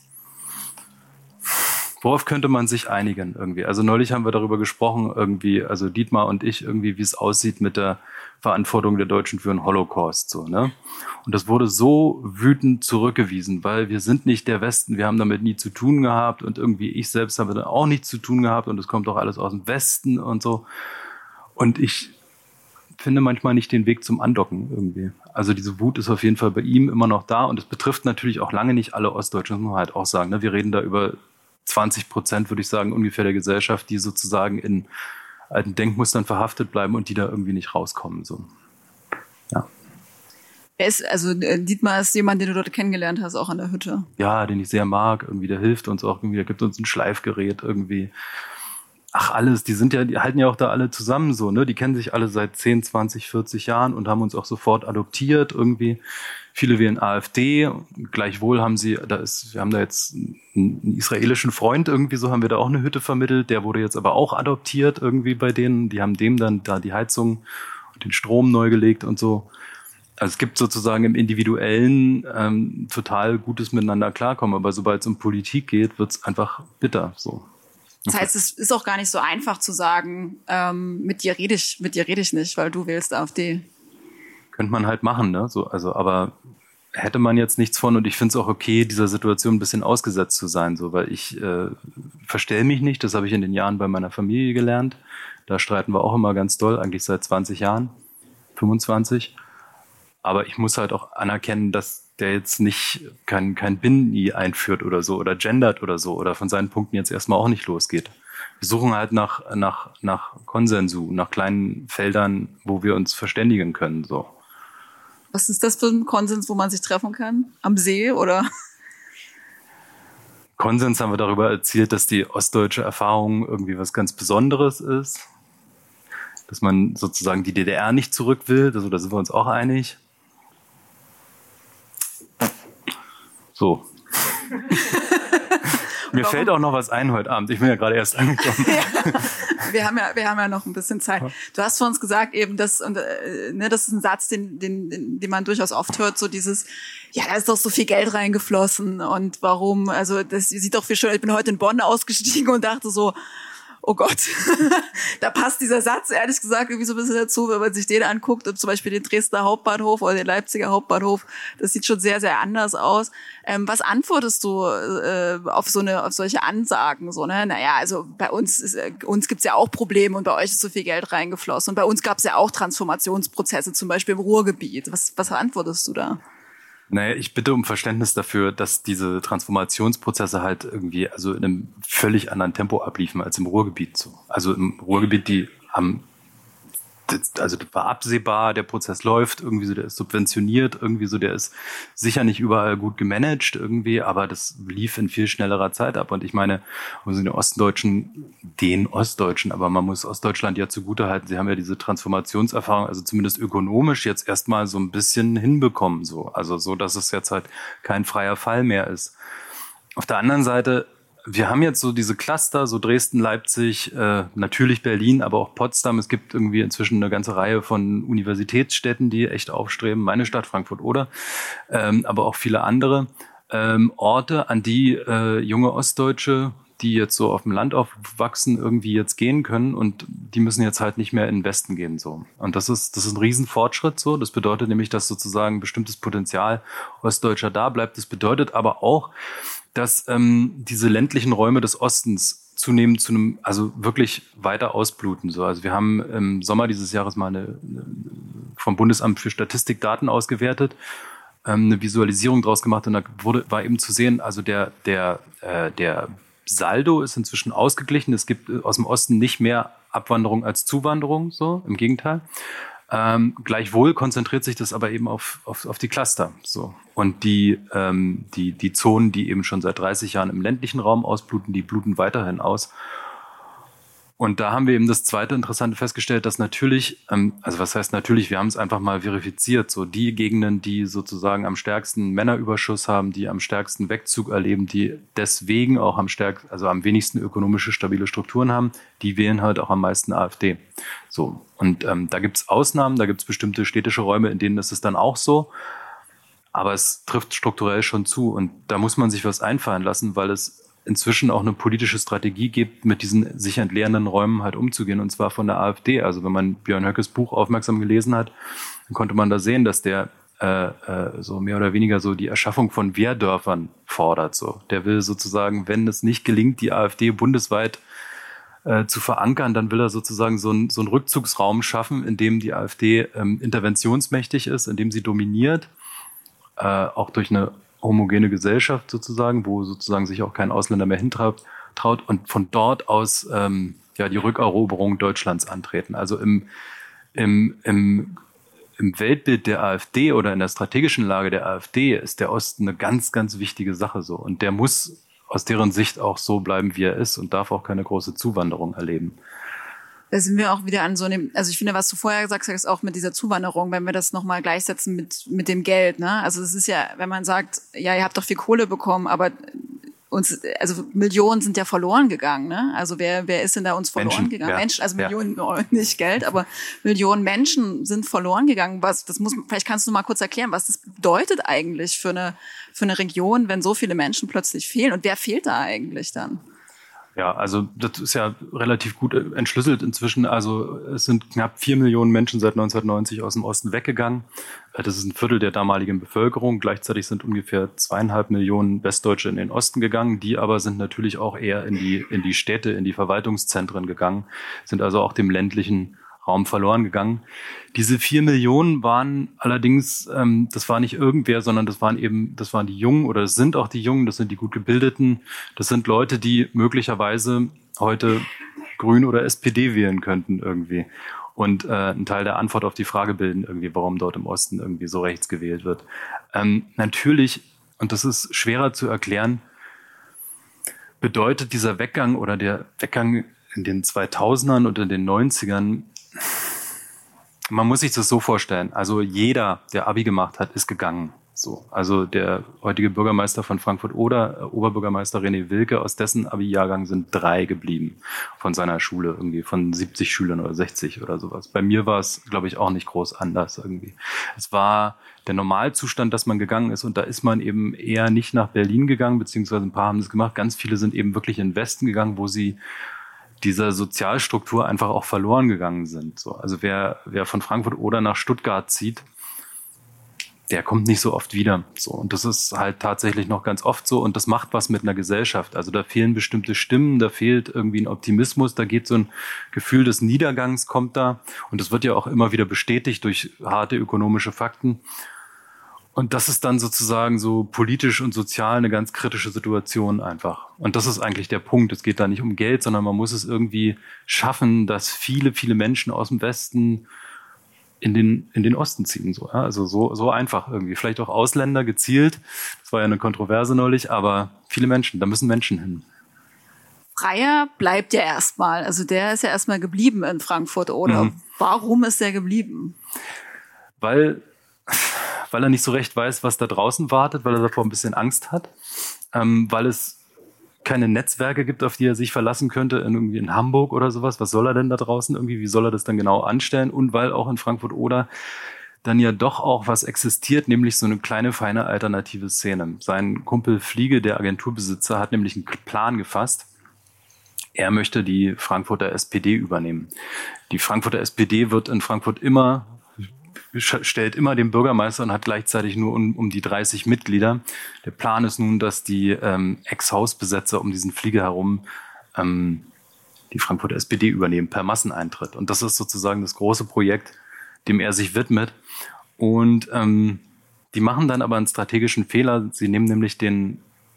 worauf könnte man sich einigen irgendwie? Also neulich haben wir darüber gesprochen, irgendwie, also Dietmar und ich, irgendwie, wie es aussieht mit der Verantwortung der Deutschen für den Holocaust, so, ne? Und das wurde so wütend zurückgewiesen, weil wir sind nicht der Westen, wir haben damit nie zu tun gehabt und irgendwie ich selbst habe da auch nichts zu tun gehabt und es kommt doch alles aus dem Westen und so. Und ich finde manchmal nicht den Weg zum Andocken irgendwie. Also diese Wut ist auf jeden Fall bei ihm immer noch da und es betrifft natürlich auch lange nicht alle Ostdeutschen, das muss man halt auch sagen, ne? Wir reden da über zwanzig Prozent, würde ich sagen, ungefähr der Gesellschaft, die sozusagen in alten Denkmustern verhaftet bleiben und die da irgendwie nicht rauskommen. So. Ja. Er ist, also Dietmar ist jemand, den du dort kennengelernt hast, auch an der Hütte. Ja, den ich sehr mag. Irgendwie, der hilft uns auch irgendwie, der gibt uns ein Schleifgerät irgendwie. Ach, alles, die sind ja, die halten ja auch da alle zusammen so, ne? Die kennen sich alle seit zehn, zwanzig, vierzig Jahren und haben uns auch sofort adoptiert irgendwie. Viele wählen AfD, gleichwohl haben sie, da ist, wir haben da jetzt einen, einen israelischen Freund irgendwie, so haben wir da auch eine Hütte vermittelt, der wurde jetzt aber auch adoptiert irgendwie bei denen, die haben dem dann da die Heizung und den Strom neu gelegt und so. Also es gibt sozusagen im Individuellen ähm, total gutes Miteinander klarkommen, aber sobald es um Politik geht, wird's einfach bitter, so. Das heißt, es ist auch gar nicht so einfach zu sagen, ähm, mit dir rede ich, mit dir rede ich nicht, weil du wählst AfD. Könnte man halt machen, ne? So, also, aber hätte man jetzt nichts von und ich finde es auch okay, dieser Situation ein bisschen ausgesetzt zu sein, so, weil ich äh, verstell mich nicht, das habe ich in den Jahren bei meiner Familie gelernt. Da streiten wir auch immer ganz doll, eigentlich seit zwanzig Jahren, fünfundzwanzig. Aber ich muss halt auch anerkennen, dass der jetzt nicht kein, kein Bin-I einführt oder so oder gendert oder so oder von seinen Punkten jetzt erstmal auch nicht losgeht. Wir suchen halt nach, nach, nach Konsensu, nach kleinen Feldern, wo wir uns verständigen können, so. Was ist das für ein Konsens, wo man sich treffen kann? Am See oder? Konsens haben wir darüber erzielt, dass die ostdeutsche Erfahrung irgendwie was ganz Besonderes ist. Dass man sozusagen die D D R nicht zurück will, also da sind wir uns auch einig. So. Mir fällt auch noch was ein heute Abend. Ich bin ja gerade erst angekommen. Ja, wir haben ja, wir haben ja noch ein bisschen Zeit. Du hast vor uns gesagt eben, dass, und, äh, ne, das ist ein Satz, den, den, den man durchaus oft hört, so dieses, ja, da ist doch so viel Geld reingeflossen und warum, also das sieht doch viel schöner. Ich bin heute in Bonn ausgestiegen und dachte so, oh Gott, da passt dieser Satz, ehrlich gesagt, irgendwie so ein bisschen dazu, wenn man sich den anguckt, zum Beispiel den Dresdner Hauptbahnhof oder den Leipziger Hauptbahnhof, das sieht schon sehr, sehr anders aus. Ähm, was antwortest du äh, auf so eine, auf solche Ansagen? So, ne? Naja, also bei uns ist, äh, uns gibt's ja auch Probleme und bei euch ist so viel Geld reingeflossen und bei uns gab's ja auch Transformationsprozesse, zum Beispiel im Ruhrgebiet. Was, was antwortest du da? Naja, ich bitte um Verständnis dafür, dass diese Transformationsprozesse halt irgendwie also in einem völlig anderen Tempo abliefen als im Ruhrgebiet. So. Also im Ruhrgebiet, die haben, also das war absehbar, der Prozess läuft, irgendwie so, der ist subventioniert, irgendwie so, der ist sicher nicht überall gut gemanagt irgendwie, aber das lief in viel schnellerer Zeit ab. Und ich meine, um den Ostdeutschen, den Ostdeutschen, aber man muss Ostdeutschland ja zugutehalten, sie haben ja diese Transformationserfahrung, also zumindest ökonomisch jetzt erstmal so ein bisschen hinbekommen, so. Also so, dass es jetzt halt kein freier Fall mehr ist. Auf der anderen Seite, wir haben jetzt so diese Cluster, so Dresden, Leipzig, äh, natürlich Berlin, aber auch Potsdam. Es gibt irgendwie inzwischen eine ganze Reihe von Universitätsstädten, die echt aufstreben. Meine Stadt, Frankfurt oder, ähm, aber auch viele andere ähm, Orte, an die äh, junge Ostdeutsche, die jetzt so auf dem Land aufwachsen, irgendwie jetzt gehen können und die müssen jetzt halt nicht mehr in den Westen gehen, so. Und das ist, das ist ein Riesenfortschritt, so. Das bedeutet nämlich, dass sozusagen bestimmtes Potenzial Ostdeutscher da bleibt. Das bedeutet aber auch, dass ähm, diese ländlichen Räume des Ostens zunehmend zu einem, also wirklich weiter ausbluten. So. Also wir haben im Sommer dieses Jahres mal eine, eine vom Bundesamt für Statistik Daten ausgewertet, ähm, eine Visualisierung draus gemacht und da wurde, war eben zu sehen, also der, der, äh, der Saldo ist inzwischen ausgeglichen. Es gibt aus dem Osten nicht mehr Abwanderung als Zuwanderung, so im Gegenteil. Ähm, gleichwohl konzentriert sich das aber eben auf, auf, auf die Cluster. So. Und die, ähm, die, die Zonen, die eben schon seit dreißig Jahren im ländlichen Raum ausbluten, die bluten weiterhin aus. Und da haben wir eben das zweite Interessante festgestellt, dass natürlich, ähm, also was heißt natürlich, wir haben es einfach mal verifiziert, so die Gegenden, die sozusagen am stärksten Männerüberschuss haben, die am stärksten Wegzug erleben, die deswegen auch am stärksten, also am wenigsten ökonomische stabile Strukturen haben, die wählen halt auch am meisten AfD. So. Und ähm, da gibt's Ausnahmen, da gibt's bestimmte städtische Räume, in denen ist es dann auch so. Aber es trifft strukturell schon zu. Und da muss man sich was einfallen lassen, weil es inzwischen auch eine politische Strategie gibt, mit diesen sich entleerenden Räumen halt umzugehen, und zwar von der AfD. Also wenn man Björn Höckes Buch aufmerksam gelesen hat, dann konnte man da sehen, dass der äh, äh, so mehr oder weniger so die Erschaffung von Wehrdörfern fordert. So, der will sozusagen, wenn es nicht gelingt, die AfD bundesweit äh, zu verankern, dann will er sozusagen so, ein, so einen Rückzugsraum schaffen, in dem die AfD ähm, interventionsmächtig ist, in dem sie dominiert, äh, auch durch eine homogene Gesellschaft sozusagen, wo sozusagen sich auch kein Ausländer mehr hintraut traut und von dort aus ähm, ja die Rückeroberung Deutschlands antreten. Also im, im, im, im Weltbild der AfD oder in der strategischen Lage der AfD ist der Osten eine ganz, ganz wichtige Sache so. Und der muss aus deren Sicht auch so bleiben, wie er ist, und darf auch keine große Zuwanderung erleben. Da sind wir auch wieder an so einem, also ich finde, was du vorher gesagt hast, auch mit dieser Zuwanderung, wenn wir das nochmal gleichsetzen mit, mit dem Geld, ne? Also es ist ja, wenn man sagt, ja, ihr habt doch viel Kohle bekommen, aber uns, also Millionen sind ja verloren gegangen, ne? Also wer, wer ist denn da uns verloren Menschen, gegangen? ja. Menschen, also Ja. Millionen, nicht Geld, aber Millionen Menschen sind verloren gegangen. Was, das muss, vielleicht kannst du mal kurz erklären, was das bedeutet eigentlich für eine, für eine Region, wenn so viele Menschen plötzlich fehlen, und wer fehlt da eigentlich dann? Ja, also das ist ja relativ gut entschlüsselt inzwischen. Also es sind knapp vier Millionen Menschen seit neunzehnhundertneunzig aus dem Osten weggegangen. Das ist ein Viertel der damaligen Bevölkerung. Gleichzeitig sind ungefähr zweieinhalb Millionen Westdeutsche in den Osten gegangen. Die aber sind natürlich auch eher in die, in die Städte, in die Verwaltungszentren gegangen, sind also auch dem ländlichen Raum verloren gegangen. Diese vier Millionen waren allerdings, ähm, das war nicht irgendwer, sondern das waren eben, das waren die Jungen, oder es sind auch die Jungen, das sind die gut gebildeten, das sind Leute, die möglicherweise heute Grün oder S P D wählen könnten irgendwie und äh, einen Teil der Antwort auf die Frage bilden irgendwie, warum dort im Osten irgendwie so rechts gewählt wird. Ähm, natürlich, und das ist schwerer zu erklären, bedeutet dieser Weggang oder der Weggang in den zweitausendern und in den neunzigern, man muss sich das so vorstellen, also jeder, der Abi gemacht hat, ist gegangen. So, also der heutige Bürgermeister von Frankfurt-Oder, Oberbürgermeister René Wilke, aus dessen Abi-Jahrgang sind drei geblieben von seiner Schule, irgendwie von siebzig Schülern oder sechzig oder sowas. Bei mir war es, glaube ich, auch nicht groß anders irgendwie. Es war der Normalzustand, dass man gegangen ist, und da ist man eben eher nicht nach Berlin gegangen, beziehungsweise ein paar haben das gemacht. Ganz viele sind eben wirklich in den Westen gegangen, wo sie dieser Sozialstruktur einfach auch verloren gegangen sind. So, also wer, wer von Frankfurt oder nach Stuttgart zieht, der kommt nicht so oft wieder. So, und das ist halt tatsächlich noch ganz oft so, und das macht was mit einer Gesellschaft. Also da fehlen bestimmte Stimmen, da fehlt irgendwie ein Optimismus, da geht so ein Gefühl des Niedergangs, kommt da, und das wird ja auch immer wieder bestätigt durch harte ökonomische Fakten. Und das ist dann sozusagen so politisch und sozial eine ganz kritische Situation einfach. Und das ist eigentlich der Punkt. Es geht da nicht um Geld, sondern man muss es irgendwie schaffen, dass viele, viele Menschen aus dem Westen in den, in den Osten ziehen. So, ja? Also so, so einfach irgendwie. Vielleicht auch Ausländer gezielt. Das war ja eine Kontroverse neulich, aber viele Menschen, da müssen Menschen hin. Freier bleibt ja erstmal. Also der ist ja erstmal geblieben in Frankfurt, oder? Mhm. Warum ist er geblieben? Weil... weil er nicht so recht weiß, was da draußen wartet, weil er davor ein bisschen Angst hat, ähm, weil es keine Netzwerke gibt, auf die er sich verlassen könnte, in, irgendwie in Hamburg oder sowas. Was soll er denn da draußen irgendwie? Wie soll er das dann genau anstellen? Und weil auch in Frankfurt-Oder dann ja doch auch was existiert, nämlich so eine kleine, feine alternative Szene. Sein Kumpel Fliege, der Agenturbesitzer, hat nämlich einen Plan gefasst. Er möchte die Frankfurter S P D übernehmen. Die Frankfurter S P D wird in Frankfurt immer stellt immer den Bürgermeister und hat gleichzeitig nur um, um die dreißig Mitglieder. Der Plan ist nun, dass die ähm, Ex-Hausbesetzer um diesen Flieger herum ähm, die Frankfurter S P D übernehmen, per Masseneintritt. Und das ist sozusagen das große Projekt, dem er sich widmet. Und ähm, die machen dann aber einen strategischen Fehler. Sie nehmen nämlich den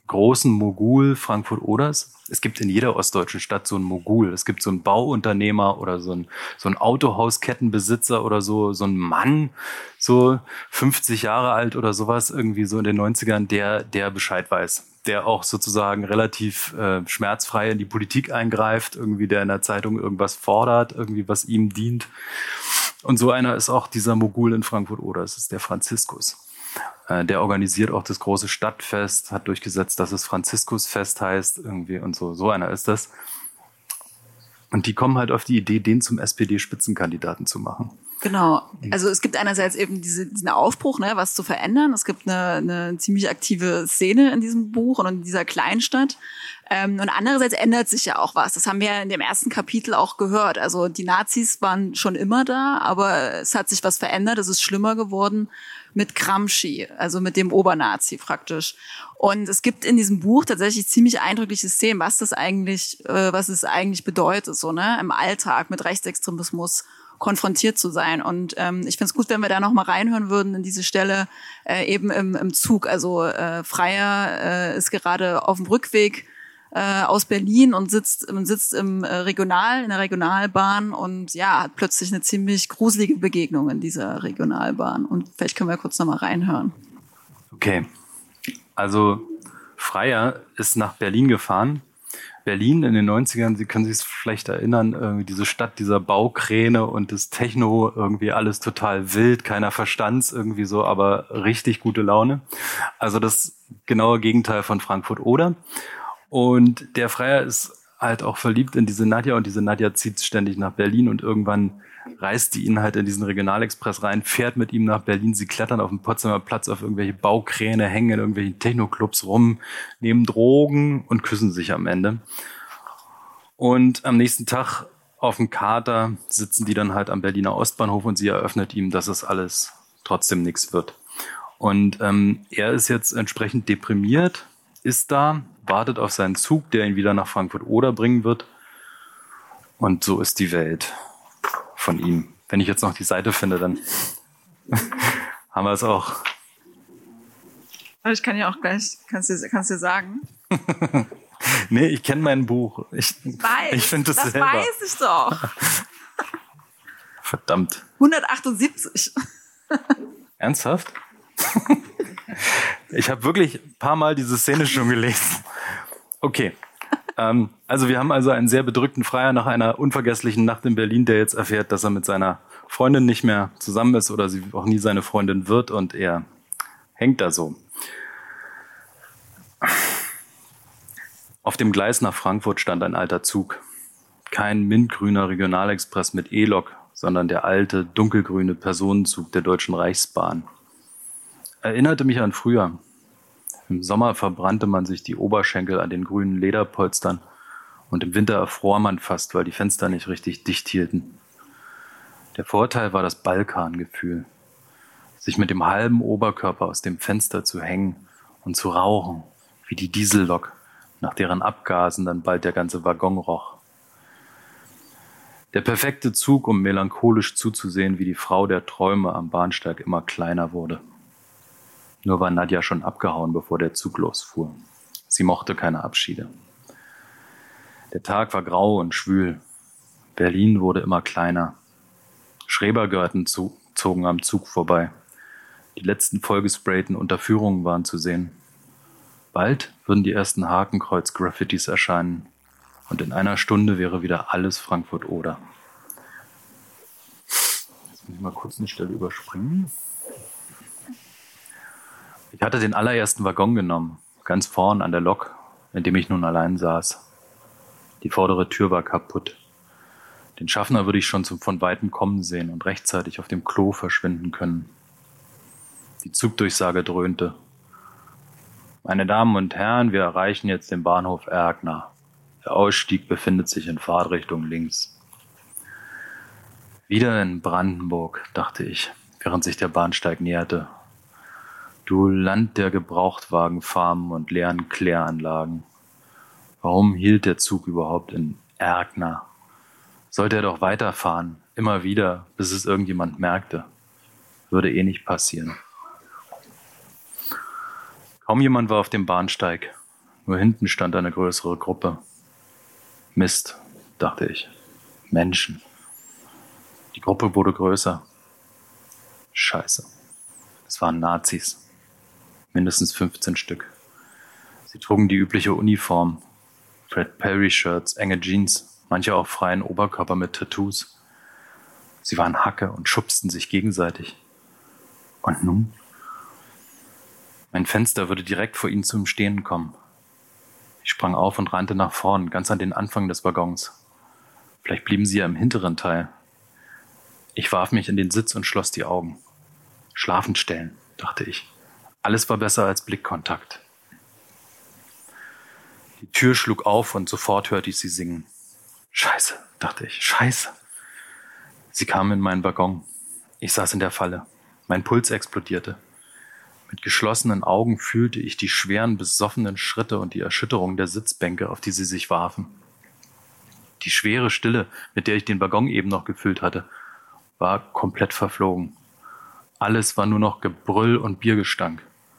großen Mogul Frankfurt-Oders. Es gibt in jeder ostdeutschen Stadt so einen Mogul. Es gibt so einen Bauunternehmer oder so einen, so einen Autohauskettenbesitzer oder so, so einen Mann, so fünfzig Jahre alt oder sowas, irgendwie so in den neunzigern, der, der Bescheid weiß. Der auch sozusagen relativ äh, schmerzfrei in die Politik eingreift, irgendwie der in der Zeitung irgendwas fordert, irgendwie was ihm dient. Und so einer ist auch dieser Mogul in Frankfurt-Oder. Das ist der Franziskus. Äh, der organisiert auch das große Stadtfest, hat durchgesetzt, dass es Franziskusfest heißt irgendwie und so. So einer ist das. Und die kommen halt auf die Idee, den zum S P D-Spitzenkandidaten zu machen. Genau. Also es gibt einerseits eben diese, diesen Aufbruch, ne, was zu verändern. Es gibt eine, eine ziemlich aktive Szene in diesem Buch und in dieser Kleinstadt. Ähm, und andererseits ändert sich ja auch was. Das haben wir ja in dem ersten Kapitel auch gehört. Also die Nazis waren schon immer da, aber es hat sich was verändert. Es ist schlimmer geworden mit Gramsci, also mit dem Obernazi praktisch. Und es gibt in diesem Buch tatsächlich ziemlich eindrückliche Szenen, was das eigentlich, äh, was es eigentlich bedeutet, so, ne, im Alltag mit Rechtsextremismus konfrontiert zu sein. Und ähm, ich finde es gut, wenn wir da noch mal reinhören würden in diese Stelle äh, eben im, im Zug. Also äh, Freier äh, ist gerade auf dem Rückweg äh, aus Berlin und sitzt, sitzt im äh, Regional, in der Regionalbahn und ja, hat plötzlich eine ziemlich gruselige Begegnung in dieser Regionalbahn. Und vielleicht können wir kurz noch mal reinhören. Okay, also Freier ist nach Berlin gefahren. Berlin in den neunzigern, Sie können sich vielleicht erinnern, irgendwie diese Stadt dieser Baukräne und das Techno, irgendwie alles total wild, keiner verstand's irgendwie so, aber richtig gute Laune. Also das genaue Gegenteil von Frankfurt-Oder. Und der Freier ist halt auch verliebt in diese Nadja und diese Nadja zieht ständig nach Berlin und irgendwann reist die ihn halt in diesen Regionalexpress rein, fährt mit ihm nach Berlin, sie klettern auf dem Potsdamer Platz auf irgendwelche Baukräne, hängen in irgendwelchen Techno-Clubs rum, nehmen Drogen und küssen sich am Ende. Und am nächsten Tag auf dem Kater sitzen die dann halt am Berliner Ostbahnhof und sie eröffnet ihm, dass es alles trotzdem nichts wird. Und ähm, er ist jetzt entsprechend deprimiert, ist da, wartet auf seinen Zug, der ihn wieder nach Frankfurt-Oder bringen wird. Und so ist die Welt von ihm. Wenn ich jetzt noch die Seite finde, dann haben wir es auch. Ich kann ja auch gleich, kannst du kannst dir sagen. Nee, ich kenne mein Buch. Ich, weiß, ich finde das, das selber. weiß ich doch. Verdammt. hundertachtundsiebzig. Ernsthaft? Ich habe wirklich ein paar Mal diese Szene schon gelesen. Okay. Ähm, also wir haben also einen sehr bedrückten Freier nach einer unvergesslichen Nacht in Berlin, der jetzt erfährt, dass er mit seiner Freundin nicht mehr zusammen ist oder sie auch nie seine Freundin wird und er hängt da so. Auf dem Gleis nach Frankfurt stand ein alter Zug. Kein mintgrüner Regionalexpress mit E-Lok, sondern der alte, dunkelgrüne Personenzug der Deutschen Reichsbahn. Erinnerte mich an früher. Im Sommer verbrannte man sich die Oberschenkel an den grünen Lederpolstern und im Winter erfror man fast, weil die Fenster nicht richtig dicht hielten. Der Vorteil war das Balkangefühl. Sich mit dem halben Oberkörper aus dem Fenster zu hängen und zu rauchen, wie die Diesellok, nach deren Abgasen dann bald der ganze Waggon roch. Der perfekte Zug, um melancholisch zuzusehen, wie die Frau der Träume am Bahnsteig immer kleiner wurde. Nur war Nadja schon abgehauen, bevor der Zug losfuhr. Sie mochte keine Abschiede. Der Tag war grau und schwül. Berlin wurde immer kleiner. Schrebergärten zogen am Zug vorbei. Die letzten vollgesprayten Unterführungen waren zu sehen. Bald würden die ersten Hakenkreuz-Graffitis erscheinen. Und in einer Stunde wäre wieder alles Frankfurt-Oder. Jetzt muss ich mal kurz eine Stelle überspringen. Ich hatte den allerersten Waggon genommen, ganz vorn an der Lok, in dem ich nun allein saß. Die vordere Tür war kaputt. Den Schaffner würde ich schon zum von Weitem kommen sehen und rechtzeitig auf dem Klo verschwinden können. Die Zugdurchsage dröhnte. Meine Damen und Herren, wir erreichen jetzt den Bahnhof Erkner. Der Ausstieg befindet sich in Fahrtrichtung links. Wieder in Brandenburg, dachte ich, während sich der Bahnsteig näherte. Du Land der Gebrauchtwagenfarmen und leeren Kläranlagen. Warum hielt der Zug überhaupt in Erkner? Sollte er doch weiterfahren, immer wieder, bis es irgendjemand merkte. Würde eh nicht passieren. Kaum jemand war auf dem Bahnsteig. Nur hinten stand eine größere Gruppe. Mist, dachte ich. Menschen. Die Gruppe wurde größer. Scheiße. Es waren Nazis. Mindestens fünfzehn Stück. Sie trugen die übliche Uniform. Fred Perry-Shirts, enge Jeans, manche auch freien Oberkörper mit Tattoos. Sie waren Hacke und schubsten sich gegenseitig. Und nun? Mein Fenster würde direkt vor ihnen zum Stehen kommen. Ich sprang auf und rannte nach vorn, ganz an den Anfang des Waggons. Vielleicht blieben sie ja im hinteren Teil. Ich warf mich in den Sitz und schloss die Augen. Schlafend stellen, dachte ich. Alles war besser als Blickkontakt. Die Tür schlug auf und sofort hörte ich sie singen. Scheiße, dachte ich, scheiße. Sie kamen in meinen Waggon. Ich saß in der Falle. Mein Puls explodierte. Mit geschlossenen Augen fühlte ich die schweren, besoffenen Schritte und die Erschütterung der Sitzbänke, auf die sie sich warfen. Die schwere Stille, mit der ich den Waggon eben noch gefüllt hatte, war komplett verflogen. Alles war nur noch Gebrüll und Biergestank.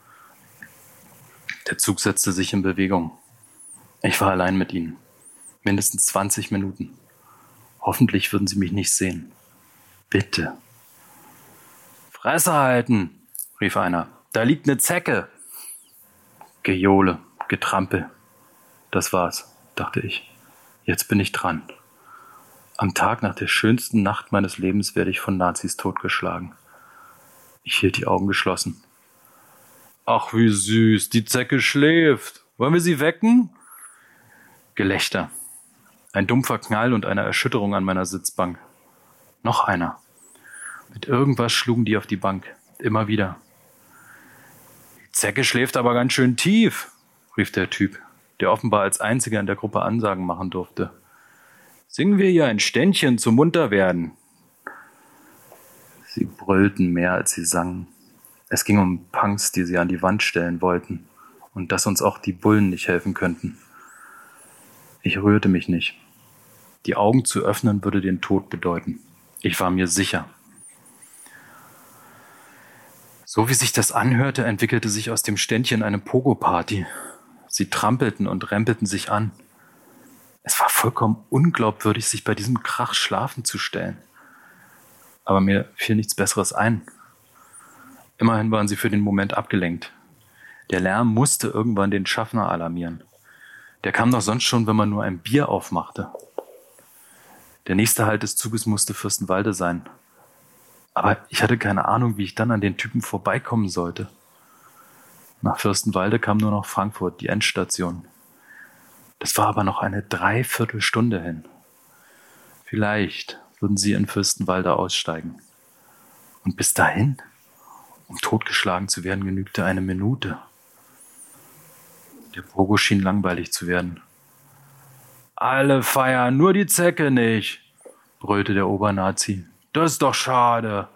Der Zug setzte sich in Bewegung. Ich war allein mit ihnen. Mindestens zwanzig Minuten. Hoffentlich würden sie mich nicht sehen. Bitte. Fresse halten, rief einer. Da liegt eine Zecke. Gejohle, Getrampel. Das war's, dachte ich. Jetzt bin ich dran. Am Tag nach der schönsten Nacht meines Lebens werde ich von Nazis totgeschlagen. Ich hielt die Augen geschlossen. Ach, wie süß, die Zecke schläft. Wollen wir sie wecken? Gelächter. Ein dumpfer Knall und eine Erschütterung an meiner Sitzbank. Noch einer. Mit irgendwas schlugen die auf die Bank. Immer wieder. Die Zecke schläft aber ganz schön tief, rief der Typ, der offenbar als einziger in der Gruppe Ansagen machen durfte. Singen wir ihr ein Ständchen zum Munterwerden. Sie brüllten mehr, als sie sangen. Es ging um Punks, die sie an die Wand stellen wollten und dass uns auch die Bullen nicht helfen könnten. Ich rührte mich nicht. Die Augen zu öffnen würde den Tod bedeuten. Ich war mir sicher. So wie sich das anhörte, entwickelte sich aus dem Ständchen eine Pogo-Party. Sie trampelten und rempelten sich an. Es war vollkommen unglaubwürdig, sich bei diesem Krach schlafen zu stellen. Aber mir fiel nichts Besseres ein. Immerhin waren sie für den Moment abgelenkt. Der Lärm musste irgendwann den Schaffner alarmieren. Der kam doch sonst schon, wenn man nur ein Bier aufmachte. Der nächste Halt des Zuges musste Fürstenwalde sein. Aber ich hatte keine Ahnung, wie ich dann an den Typen vorbeikommen sollte. Nach Fürstenwalde kam nur noch Frankfurt, die Endstation. Das war aber noch eine Dreiviertelstunde hin. Vielleicht würden sie in Fürstenwalde aussteigen. Und bis dahin, um totgeschlagen zu werden, genügte eine Minute. Der Pogo schien langweilig zu werden. Alle feiern, nur die Zecke nicht, brüllte der Obernazi. Das ist doch schade.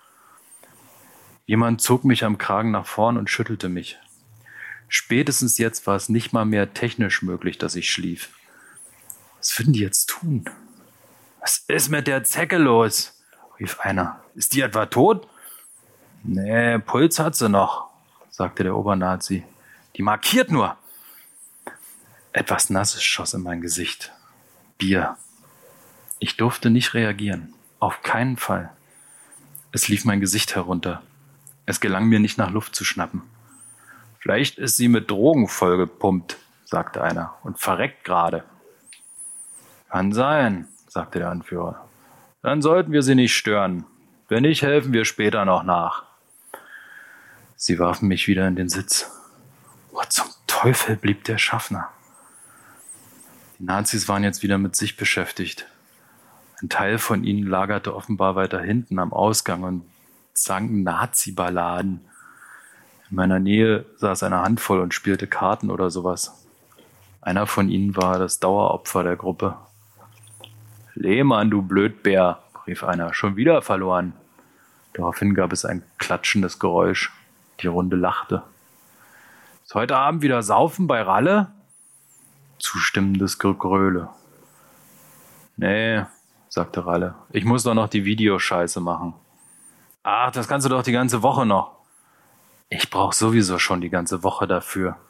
Jemand zog mich am Kragen nach vorn und schüttelte mich. Spätestens jetzt war es nicht mal mehr technisch möglich, dass ich schlief. Was würden die jetzt tun? Was ist mit der Zecke los? Rief einer. Ist die etwa tot? Nee, Puls hat sie noch, sagte der Obernazi. Die markiert nur. Etwas Nasses schoss in mein Gesicht. Bier. Ich durfte nicht reagieren. Auf keinen Fall. Es lief mein Gesicht herunter. Es gelang mir nicht, nach Luft zu schnappen. Vielleicht ist sie mit Drogen vollgepumpt, sagte einer, und verreckt gerade. Kann sein, sagte der Anführer. Dann sollten wir sie nicht stören. Wenn nicht, helfen wir später noch nach. Sie warfen mich wieder in den Sitz. Wo zum Teufel blieb der Schaffner? Die Nazis waren jetzt wieder mit sich beschäftigt. Ein Teil von ihnen lagerte offenbar weiter hinten am Ausgang und sang Nazi-Balladen. In meiner Nähe saß eine Handvoll und spielte Karten oder sowas. Einer von ihnen war das Daueropfer der Gruppe. Lehmann, du Blödbär, rief einer, schon wieder verloren. Daraufhin gab es ein klatschendes Geräusch. Die Runde lachte. Ist heute Abend wieder Saufen bei Ralle? Zustimmendes Gegröle. Nee, sagte Ralle. Ich muss doch noch die Videoscheiße machen. Ach, das kannst du doch die ganze Woche noch. Ich brauche sowieso schon die ganze Woche dafür.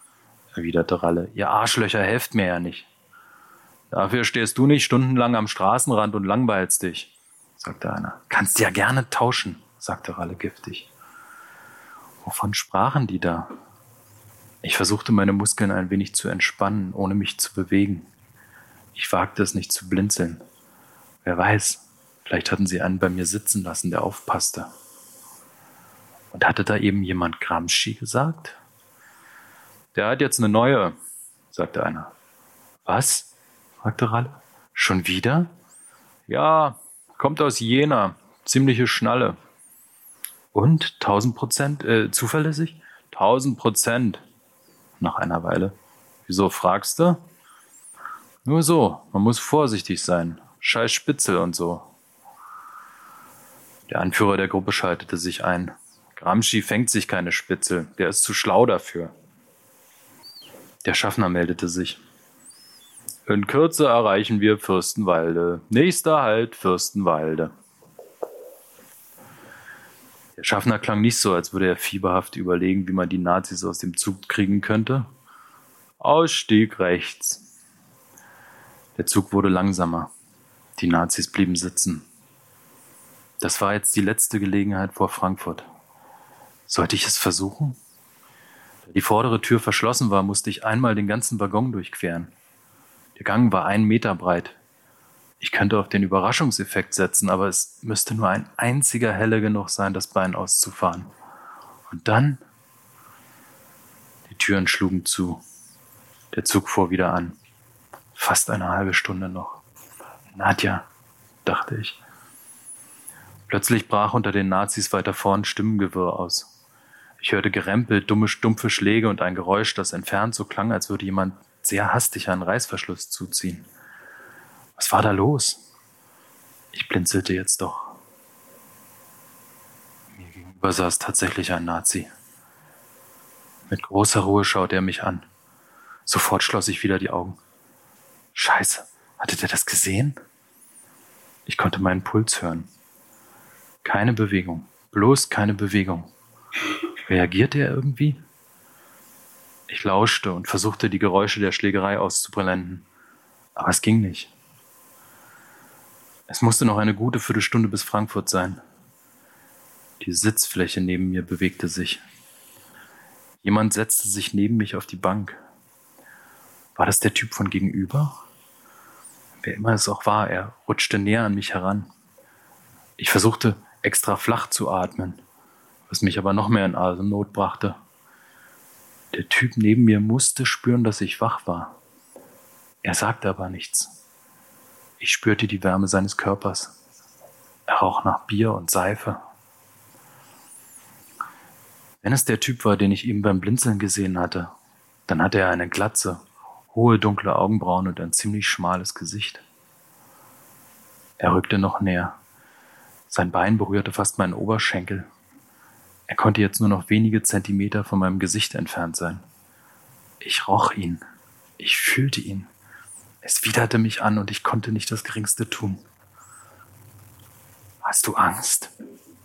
erwiderte Ralle. Ihr Arschlöcher helft mir ja nicht. Dafür stehst du nicht stundenlang am Straßenrand und langweilst dich, sagte einer. Kannst ja gerne tauschen, sagte Ralle giftig. Wovon sprachen die da? Ich versuchte meine Muskeln ein wenig zu entspannen, ohne mich zu bewegen. Ich wagte es nicht zu blinzeln. Wer weiß, vielleicht hatten sie einen bei mir sitzen lassen, der aufpasste. Und hatte da eben jemand Gramsci gesagt? Der hat jetzt eine neue, sagte einer. Was? fragte Ralle. Schon wieder? Ja, kommt aus Jena. Ziemliche Schnalle. Und? Tausend Prozent? Äh, zuverlässig? Tausend Prozent. Nach einer Weile. Wieso fragst du? Nur so, man muss vorsichtig sein. Scheiß Spitzel und so. Der Anführer der Gruppe schaltete sich ein. Gramsci fängt sich keine Spitzel, der ist zu schlau dafür. Der Schaffner meldete sich. In Kürze erreichen wir Fürstenwalde. Nächster Halt Fürstenwalde. Der Schaffner klang nicht so, als würde er fieberhaft überlegen, wie man die Nazis aus dem Zug kriegen könnte. Ausstieg rechts. Der Zug wurde langsamer. Die Nazis blieben sitzen. Das war jetzt die letzte Gelegenheit vor Frankfurt. Sollte ich es versuchen? Da die vordere Tür verschlossen war, musste ich einmal den ganzen Waggon durchqueren. Der Gang war einen Meter breit. Ich könnte auf den Überraschungseffekt setzen, aber es müsste nur ein einziger Helle genug sein, das Bein auszufahren. Und dann? Die Türen schlugen zu. Der Zug fuhr wieder an. Fast eine halbe Stunde noch. Nadja, dachte ich. Plötzlich brach unter den Nazis weiter vorn Stimmengewirr aus. Ich hörte gerempelt, dumme, stumpfe Schläge und ein Geräusch, das entfernt so klang, als würde jemand sehr hastig einen Reißverschluss zuziehen. Was war da los? Ich blinzelte jetzt doch. Mir gegenüber saß tatsächlich ein Nazi. Mit großer Ruhe schaute er mich an. Sofort schloss ich wieder die Augen. Scheiße, hatte der das gesehen? Ich konnte meinen Puls hören. Keine Bewegung, bloß keine Bewegung. Reagierte er irgendwie? Ich lauschte und versuchte, die Geräusche der Schlägerei auszublenden. Aber es ging nicht. Es musste noch eine gute Viertelstunde bis Frankfurt sein. Die Sitzfläche neben mir bewegte sich. Jemand setzte sich neben mich auf die Bank. War das der Typ von gegenüber? Wer immer es auch war, er rutschte näher an mich heran. Ich versuchte, extra flach zu atmen, was mich aber noch mehr in Atemnot brachte. Der Typ neben mir musste spüren, dass ich wach war. Er sagte aber nichts. Ich spürte die Wärme seines Körpers. Er roch nach Bier und Seife. Wenn es der Typ war, den ich eben beim Blinzeln gesehen hatte, dann hatte er eine Glatze, hohe dunkle Augenbrauen und ein ziemlich schmales Gesicht. Er rückte noch näher. Sein Bein berührte fast meinen Oberschenkel. Er konnte jetzt nur noch wenige Zentimeter von meinem Gesicht entfernt sein. Ich roch ihn. Ich fühlte ihn. Es widerte mich an und ich konnte nicht das Geringste tun. Hast du Angst?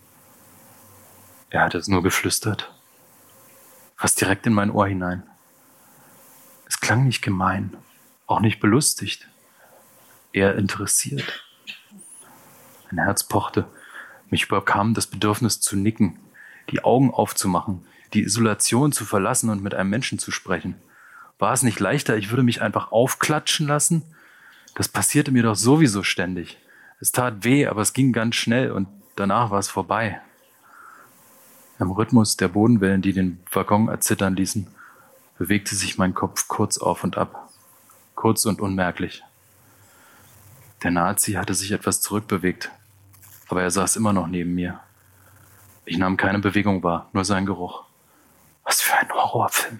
Er hatte es nur geflüstert. Fast direkt in mein Ohr hinein. Es klang nicht gemein, auch nicht belustigt. Eher interessiert. Mein Herz pochte. Mich überkam das Bedürfnis zu nicken, die Augen aufzumachen, die Isolation zu verlassen und mit einem Menschen zu sprechen. War es nicht leichter, ich würde mich einfach aufklatschen lassen? Das passierte mir doch sowieso ständig. Es tat weh, aber es ging ganz schnell und danach war es vorbei. Im Rhythmus der Bodenwellen, die den Waggon erzittern ließen, bewegte sich mein Kopf kurz auf und ab. Kurz und unmerklich. Der Nazi hatte sich etwas zurückbewegt, aber er saß immer noch neben mir. Ich nahm keine Bewegung wahr, nur seinen Geruch. Was für ein Horrorfilm.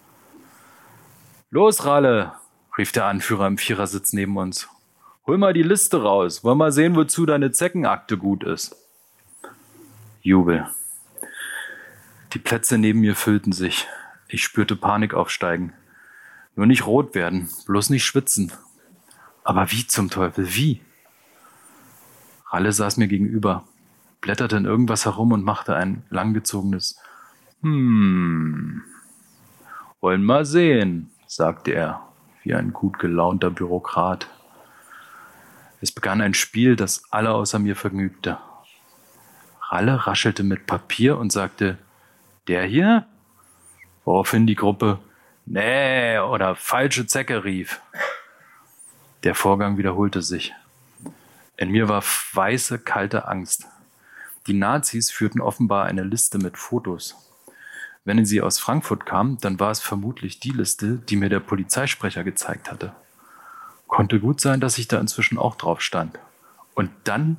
Los, Ralle, rief der Anführer im Vierersitz neben uns. Hol mal die Liste raus, wollen mal sehen, wozu deine Zeckenakte gut ist. Jubel. Die Plätze neben mir füllten sich. Ich spürte Panik aufsteigen. Nur nicht rot werden, bloß nicht schwitzen. Aber wie zum Teufel, wie? Ralle saß mir gegenüber, blätterte in irgendwas herum und machte ein langgezogenes Hm. Wollen mal sehen, sagte er, wie ein gut gelaunter Bürokrat. Es begann ein Spiel, das alle außer mir vergnügte. Ralle raschelte mit Papier und sagte, der hier? Woraufhin die Gruppe nee oder falsche Zecke rief. Der Vorgang wiederholte sich. In mir war weiße, kalte Angst. Die Nazis führten offenbar eine Liste mit Fotos. Wenn sie aus Frankfurt kam, dann war es vermutlich die Liste, die mir der Polizeisprecher gezeigt hatte. Konnte gut sein, dass ich da inzwischen auch drauf stand. Und dann,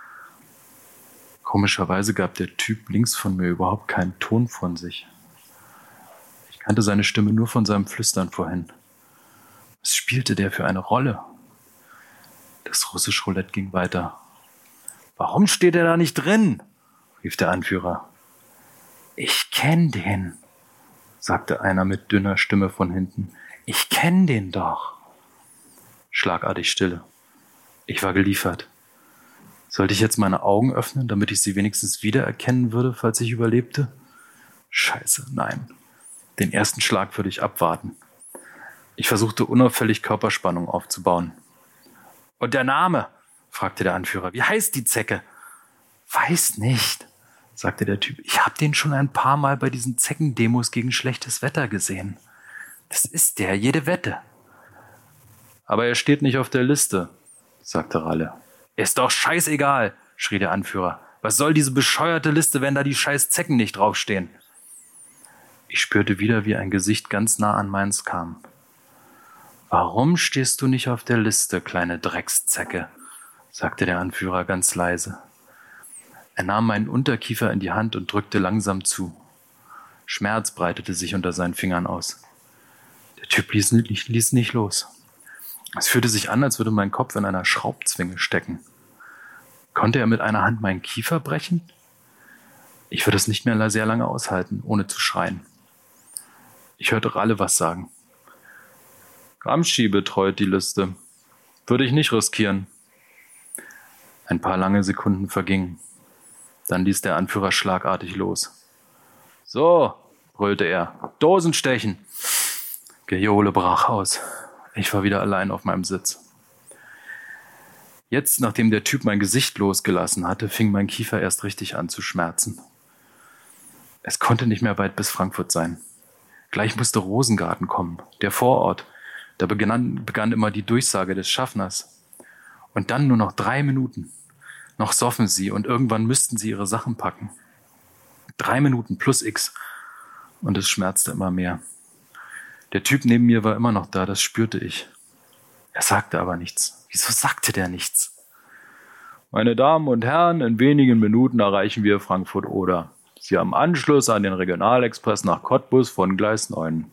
komischerweise gab der Typ links von mir überhaupt keinen Ton von sich. Ich kannte seine Stimme nur von seinem Flüstern vorhin. Was spielte der für eine Rolle? Das russische Roulette ging weiter. »Warum steht er da nicht drin?« rief der Anführer. »Ich kenn den«, sagte einer mit dünner Stimme von hinten. »Ich kenn den doch.« Schlagartig Stille. Ich war geliefert. Sollte ich jetzt meine Augen öffnen, damit ich sie wenigstens wiedererkennen würde, falls ich überlebte? Scheiße, nein. Den ersten Schlag würde ich abwarten. Ich versuchte unauffällig Körperspannung aufzubauen. »Und der Name?« fragte der Anführer. »Wie heißt die Zecke?« »Weiß nicht«, sagte der Typ. »Ich habe den schon ein paar Mal bei diesen Zeckendemos gegen schlechtes Wetter gesehen. Das ist der, jede Wette.« »Aber er steht nicht auf der Liste«, sagte Ralle. »Ist doch scheißegal«, schrie der Anführer. »Was soll diese bescheuerte Liste, wenn da die scheiß Zecken nicht draufstehen?« Ich spürte wieder, wie ein Gesicht ganz nah an meins kam. »Warum stehst du nicht auf der Liste, kleine Dreckszecke?« sagte der Anführer ganz leise. Er nahm meinen Unterkiefer in die Hand und drückte langsam zu. Schmerz breitete sich unter seinen Fingern aus. Der Typ ließ nicht, ließ nicht los. Es fühlte sich an, als würde mein Kopf in einer Schraubzwinge stecken. Konnte er mit einer Hand meinen Kiefer brechen? Ich würde es nicht mehr sehr lange aushalten, ohne zu schreien. Ich hörte Ralle was sagen. »Gramsci betreut die Liste. Würde ich nicht riskieren.« Ein paar lange Sekunden vergingen. Dann ließ der Anführer schlagartig los. »So«, brüllte er, »Dosen stechen!« Gejohle brach aus. Ich war wieder allein auf meinem Sitz. Jetzt, nachdem der Typ mein Gesicht losgelassen hatte, fing mein Kiefer erst richtig an zu schmerzen. Es konnte nicht mehr weit bis Frankfurt sein. Gleich musste Rosengarten kommen, der Vorort. Da begann, begann immer die Durchsage des Schaffners. Und dann nur noch drei Minuten. Noch soffen sie und irgendwann müssten sie ihre Sachen packen. Drei Minuten plus X. Und es schmerzte immer mehr. Der Typ neben mir war immer noch da, das spürte ich. Er sagte aber nichts. Wieso sagte der nichts? »Meine Damen und Herren, in wenigen Minuten erreichen wir Frankfurt-Oder. Sie haben Anschluss an den Regionalexpress nach Cottbus von Gleis neun.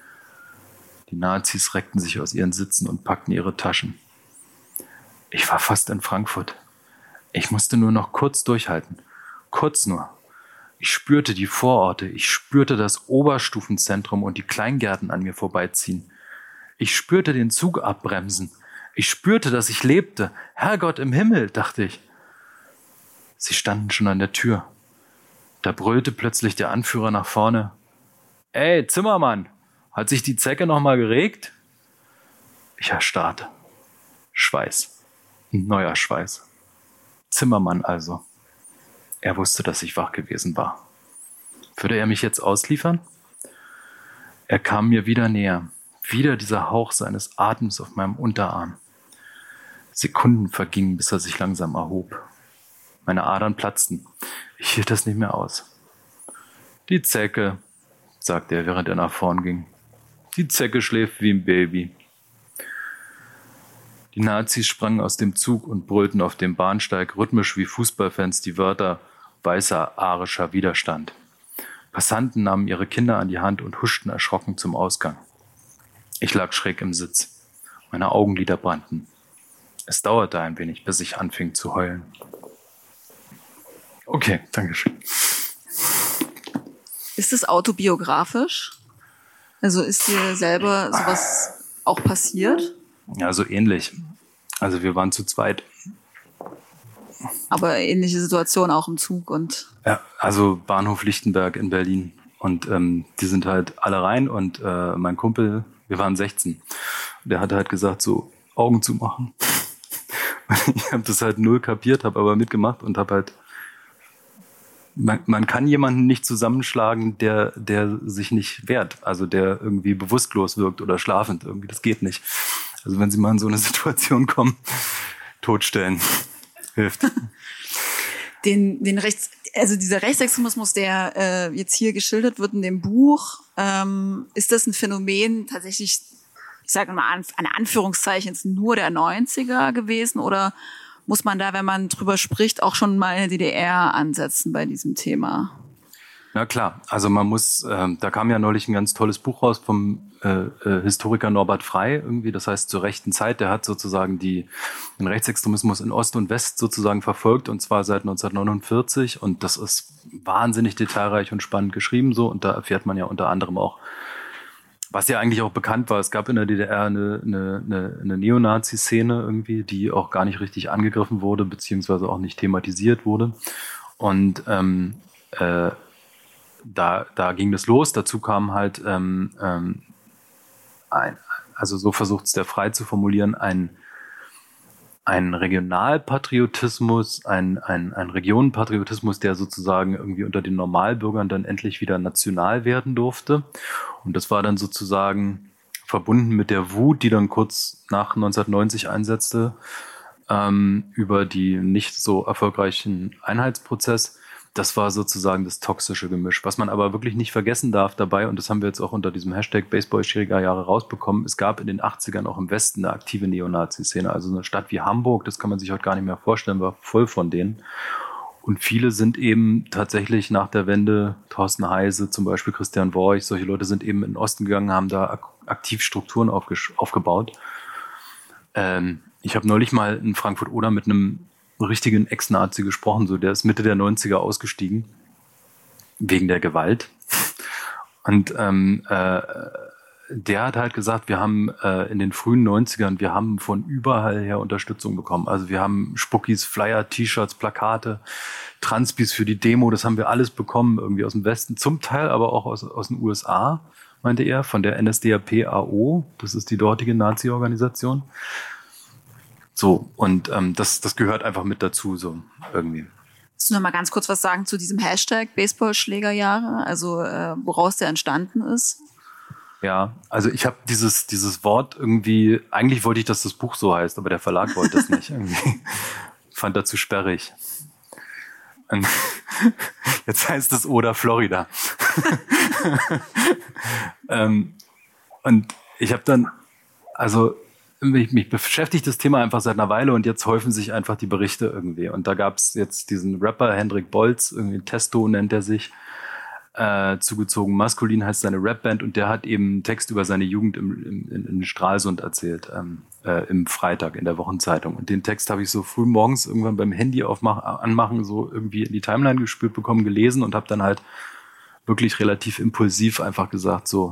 Die Nazis reckten sich aus ihren Sitzen und packten ihre Taschen. Ich war fast in Frankfurt. Ich musste nur noch kurz durchhalten. Kurz nur. Ich spürte die Vororte, ich spürte das Oberstufenzentrum und die Kleingärten an mir vorbeiziehen. Ich spürte den Zug abbremsen. Ich spürte, dass ich lebte. Herrgott im Himmel, dachte ich. Sie standen schon an der Tür. Da brüllte plötzlich der Anführer nach vorne. »Ey, Zimmermann, hat sich die Zecke noch mal geregt?« Ich erstarrte. Schweiß. Ein neuer Schweiß. Zimmermann also. Er wusste, dass ich wach gewesen war. Würde er mich jetzt ausliefern? Er kam mir wieder näher. Wieder dieser Hauch seines Atems auf meinem Unterarm. Sekunden vergingen, bis er sich langsam erhob. Meine Adern platzten. Ich hielt das nicht mehr aus. »Die Zecke«, sagte er, während er nach vorn ging. »Die Zecke schläft wie ein Baby.« Die Nazis sprangen aus dem Zug und brüllten auf dem Bahnsteig rhythmisch wie Fußballfans die Wörter weißer arischer Widerstand. Passanten nahmen ihre Kinder an die Hand und huschten erschrocken zum Ausgang. Ich lag schräg im Sitz. Meine Augenlider brannten. Es dauerte ein wenig, bis ich anfing zu heulen. Okay, danke schön. Ist es autobiografisch? Also ist dir selber sowas auch passiert? Ja, so ähnlich. Also wir waren zu zweit. Aber ähnliche Situation auch im Zug und... Ja, also Bahnhof Lichtenberg in Berlin. Und ähm, die sind halt alle rein und äh, mein Kumpel, wir waren sechzehn, der hatte halt gesagt, so Augen zu machen. Ich habe das halt null kapiert, habe aber mitgemacht und habe halt, man, man kann jemanden nicht zusammenschlagen, der, der sich nicht wehrt, also der irgendwie bewusstlos wirkt oder schlafend irgendwie, das geht nicht. Also wenn Sie mal in so eine Situation kommen, totstellen, hilft. Den, den Rechts, also dieser Rechtsextremismus, der äh, jetzt hier geschildert wird in dem Buch, ähm, ist das ein Phänomen tatsächlich, ich sage mal an, an Anführungszeichen, jetzt nur der neunziger gewesen oder muss man da, wenn man drüber spricht, auch schon mal in der D D R ansetzen bei diesem Thema? Na klar, also man muss, äh, da kam ja neulich ein ganz tolles Buch raus vom äh, äh, Historiker Norbert Frey irgendwie, das heißt zur rechten Zeit, der hat sozusagen die, den Rechtsextremismus in Ost und West sozusagen verfolgt und zwar seit neunzehnhundertneunundvierzig und das ist wahnsinnig detailreich und spannend geschrieben so und da erfährt man ja unter anderem auch, was ja eigentlich auch bekannt war, es gab in der D D R eine, eine, eine, eine Neonazi-Szene irgendwie, die auch gar nicht richtig angegriffen wurde, beziehungsweise auch nicht thematisiert wurde. Und ähm, äh, da, da ging das los. Dazu kam halt, ähm, ähm, ein, also so versucht es der Frey zu formulieren, ein ein Regionalpatriotismus, ein, ein, ein Regionenpatriotismus, der sozusagen irgendwie unter den Normalbürgern dann endlich wieder national werden durfte. Und das war dann sozusagen verbunden mit der Wut, die dann kurz nach neunzehnhundertneunzig einsetzte, ähm, über die nicht so erfolgreichen Einheitsprozess. Das war sozusagen das toxische Gemisch. Was man aber wirklich nicht vergessen darf dabei, und das haben wir jetzt auch unter diesem Hashtag Baseball-Schlägerjahre rausbekommen, es gab in den achtzigern auch im Westen eine aktive Neonazi-Szene. Also eine Stadt wie Hamburg, das kann man sich heute gar nicht mehr vorstellen, war voll von denen. Und viele sind eben tatsächlich nach der Wende, Thorsten Heise, zum Beispiel Christian Worch, solche Leute sind eben in den Osten gegangen, haben da ak- aktiv Strukturen aufgesch- aufgebaut. Ähm, ich habe neulich mal in Frankfurt-Oder mit einem richtigen Ex-Nazi gesprochen, so der ist Mitte der neunziger ausgestiegen wegen der Gewalt und ähm, äh, der hat halt gesagt, wir haben äh, in den frühen neunzigern, wir haben von überall her Unterstützung bekommen, also wir haben Spuckis, Flyer, T-Shirts, Plakate, Transpis für die Demo, das haben wir alles bekommen irgendwie aus dem Westen, zum Teil aber auch aus, aus den U S A, meinte er, von der N S D A P A O, das ist die dortige Nazi-Organisation. So, und ähm, das, das gehört einfach mit dazu, so irgendwie. Willst du noch mal ganz kurz was sagen zu diesem Hashtag Baseball-Schlägerjahre, also äh, woraus der entstanden ist? Ja, also ich habe dieses, dieses Wort irgendwie, eigentlich wollte ich, dass das Buch so heißt, aber der Verlag wollte es nicht. Irgendwie fand das zu sperrig. Und jetzt heißt es Oder Florida. ähm, und ich habe dann, also Mich, mich beschäftigt das Thema einfach seit einer Weile und jetzt häufen sich einfach die Berichte irgendwie. Und da gab es jetzt diesen Rapper Hendrik Bolz, irgendwie Testo nennt er sich, äh, zugezogen maskulin heißt seine Rapband und der hat eben einen Text über seine Jugend im, im, in, in Stralsund erzählt, ähm, äh, im Freitag in der Wochenzeitung. Und den Text habe ich so früh morgens irgendwann beim Handy aufmach, anmachen so irgendwie in die Timeline gespürt bekommen, gelesen und habe dann halt wirklich relativ impulsiv einfach gesagt so,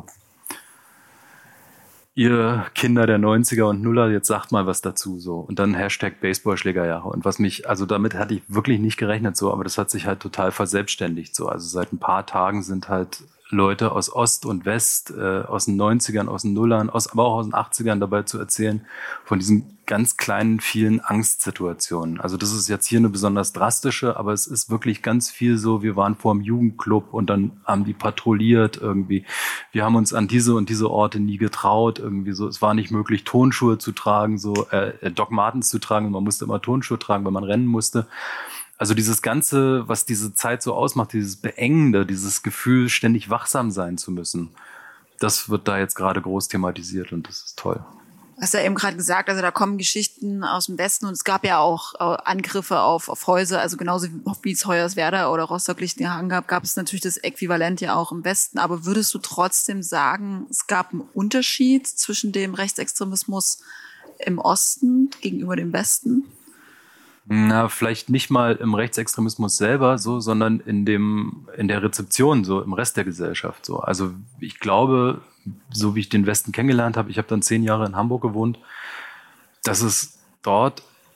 ihr Kinder der neunziger und Nuller, jetzt sagt mal was dazu, so. Und dann Hashtag Baseballschlägerjahre. Und was mich, also damit hatte ich wirklich nicht gerechnet, so, aber das hat sich halt total verselbstständigt, so. Also seit ein paar Tagen sind halt Leute aus Ost und West, äh, aus den neunzigern, aus den Nullern, aus, aber auch aus den achtzigern dabei zu erzählen, von diesen ganz kleinen, vielen Angstsituationen. Also das ist jetzt hier eine besonders drastische, aber es ist wirklich ganz viel so, wir waren vor dem Jugendclub und dann haben die patrouilliert irgendwie. Wir haben uns an diese und diese Orte nie getraut irgendwie so. Es war nicht möglich, Turnschuhe zu tragen, so äh, Doc Martens zu tragen und man musste immer Turnschuhe tragen, weil man rennen musste. Also dieses Ganze, was diese Zeit so ausmacht, dieses Beengende, dieses Gefühl, ständig wachsam sein zu müssen, das wird da jetzt gerade groß thematisiert und das ist toll. Du hast ja eben gerade gesagt, also da kommen Geschichten aus dem Westen und es gab ja auch Angriffe auf, auf Häuser, also genauso wie es Hoyerswerda oder Rostock-Lichtenhagen gab, gab es natürlich das Äquivalent ja auch im Westen. Aber würdest du trotzdem sagen, es gab einen Unterschied zwischen dem Rechtsextremismus im Osten gegenüber dem Westen? Na, vielleicht nicht mal im Rechtsextremismus selber so, sondern in dem, in der Rezeption, so im Rest der Gesellschaft so. Also ich glaube, so wie ich den Westen kennengelernt habe, ich habe dann zehn Jahre in Hamburg gewohnt, dass es dort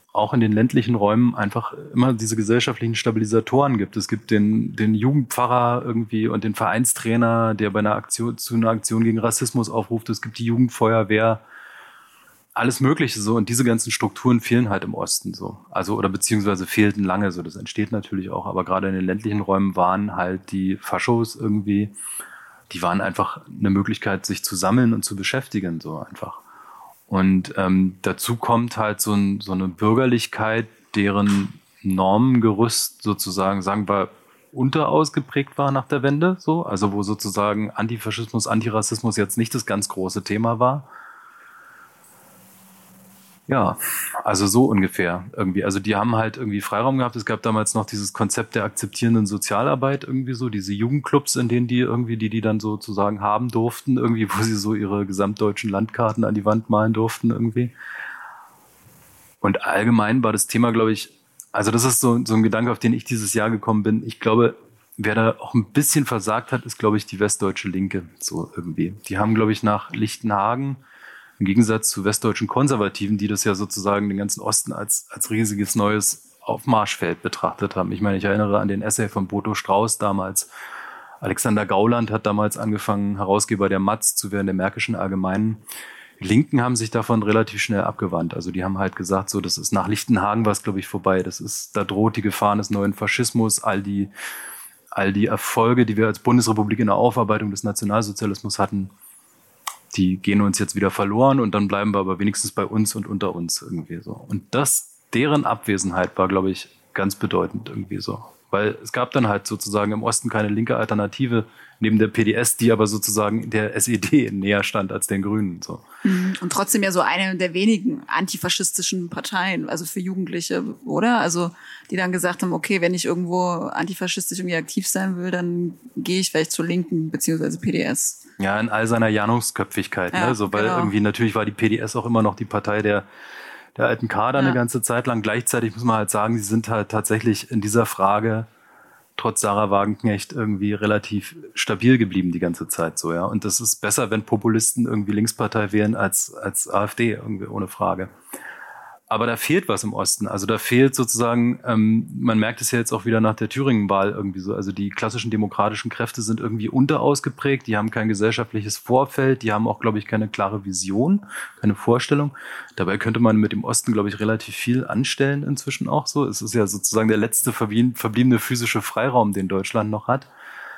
auch in den ländlichen Räumen einfach immer diese gesellschaftlichen Stabilisatoren gibt. Es gibt den, den Jugendpfarrer irgendwie und den Vereinstrainer, der bei einer Aktion, zu einer Aktion gegen Rassismus aufruft. Es gibt die Jugendfeuerwehr, alles Mögliche so. Und diese ganzen Strukturen fehlen halt im Osten so. Also, oder beziehungsweise fehlten lange so. Das entsteht natürlich auch. Aber gerade in den ländlichen Räumen waren halt die Faschos irgendwie, die waren einfach eine Möglichkeit, sich zu sammeln und zu beschäftigen, so einfach. Und ähm, dazu kommt halt so, ein, so eine Bürgerlichkeit, deren Normengerüst sozusagen, sagen wir, unterausgeprägt war nach der Wende, so, also wo sozusagen Antifaschismus, Antirassismus jetzt nicht das ganz große Thema war. Ja, also so ungefähr irgendwie. Also die haben halt irgendwie Freiraum gehabt. Es gab damals noch dieses Konzept der akzeptierenden Sozialarbeit irgendwie so, diese Jugendclubs, in denen die irgendwie, die die dann sozusagen haben durften, irgendwie, wo sie so ihre gesamtdeutschen Landkarten an die Wand malen durften irgendwie. Und allgemein war das Thema, glaube ich, also das ist so, so ein Gedanke, auf den ich dieses Jahr gekommen bin. Ich glaube, wer da auch ein bisschen versagt hat, ist, glaube ich, die westdeutsche Linke, so irgendwie. Die haben, glaube ich, nach Lichtenhagen, im Gegensatz zu westdeutschen Konservativen, die das ja sozusagen den ganzen Osten als, als riesiges neues Aufmarschfeld betrachtet haben. Ich meine, ich erinnere an den Essay von Boto Strauß damals. Alexander Gauland hat damals angefangen, Herausgeber der Matz zu werden, der Märkischen Allgemeinen. Die Linken haben sich davon relativ schnell abgewandt. Also die haben halt gesagt, so, das ist nach Lichtenhagen war es, glaube ich, vorbei. Das ist, da droht die Gefahr des neuen Faschismus, all die, all die Erfolge, die wir als Bundesrepublik in der Aufarbeitung des Nationalsozialismus hatten, die gehen uns jetzt wieder verloren und dann bleiben wir aber wenigstens bei uns und unter uns irgendwie so. Und das, deren Abwesenheit war, glaube ich, ganz bedeutend irgendwie so. Weil es gab dann halt sozusagen im Osten keine linke Alternative neben der P D S, die aber sozusagen der S E D näher stand als den Grünen. So. Und trotzdem ja so eine der wenigen antifaschistischen Parteien, also für Jugendliche, oder? Also die dann gesagt haben, okay, wenn ich irgendwo antifaschistisch irgendwie aktiv sein will, dann gehe ich vielleicht zur Linken beziehungsweise P D S. Ja, in all seiner Janusköpfigkeit. Ja, ne? So, weil genau. irgendwie natürlich war die P D S auch immer noch die Partei der der alten Kader ja. eine ganze Zeit lang. Gleichzeitig muss man halt sagen, sie sind halt tatsächlich in dieser Frage trotz Sarah Wagenknecht irgendwie relativ stabil geblieben die ganze Zeit so, ja. Und das ist besser, wenn Populisten irgendwie Linkspartei wählen als, als AfD, irgendwie ohne Frage. Aber da fehlt was im Osten. Also da fehlt sozusagen, ähm, man merkt es ja jetzt auch wieder nach der Thüringen-Wahl irgendwie so, also die klassischen demokratischen Kräfte sind irgendwie unterausgeprägt, die haben kein gesellschaftliches Vorfeld, die haben auch, glaube ich, keine klare Vision, keine Vorstellung. Dabei könnte man mit dem Osten, glaube ich, relativ viel anstellen inzwischen auch so. Es ist ja sozusagen der letzte verbliebene physische Freiraum, den Deutschland noch hat.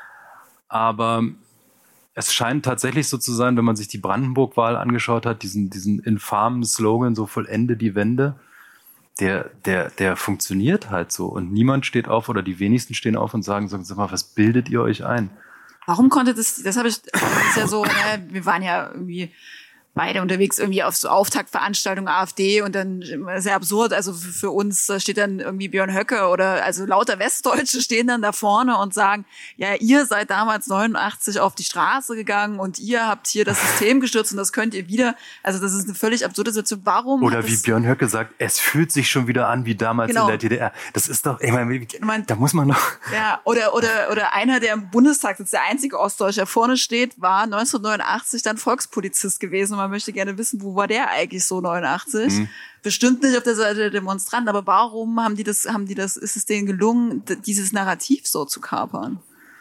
Aber es scheint tatsächlich so zu sein, wenn man sich die Brandenburg-Wahl angeschaut hat, diesen, diesen infamen Slogan, so vollende die Wende, der, der, der funktioniert halt so. Und niemand steht auf oder die wenigsten stehen auf und sagen, sagen, sag mal, was bildet ihr euch ein? Warum konnte das, das habe ich, das ist ja so, ne, wir waren ja irgendwie beide unterwegs irgendwie auf so Auftaktveranstaltungen AfD und dann sehr absurd, also für, für uns steht dann irgendwie Björn Höcke oder also lauter Westdeutsche stehen dann da vorne und sagen, ja, ihr seid damals neunundachtzig auf die Straße gegangen und ihr habt hier das System gestürzt und das könnt ihr wieder, also das ist eine völlig absurde Situation. Warum? Oder wie Björn Höcke sagt, es fühlt sich schon wieder an wie damals genau. in der D D R. Das ist doch, ich meine, da muss man noch... Ja, oder, oder, oder einer, der im Bundestag sitzt, der einzige Ostdeutsche, der vorne steht, war neunzehnhundertneunundachtzig dann Volkspolizist gewesen. Man möchte gerne wissen, wo war der eigentlich so neunundachtzig? Mhm. Bestimmt nicht auf der Seite der Demonstranten, aber warum haben die das, haben die das, ist es denen gelungen, dieses Narrativ so zu kapern?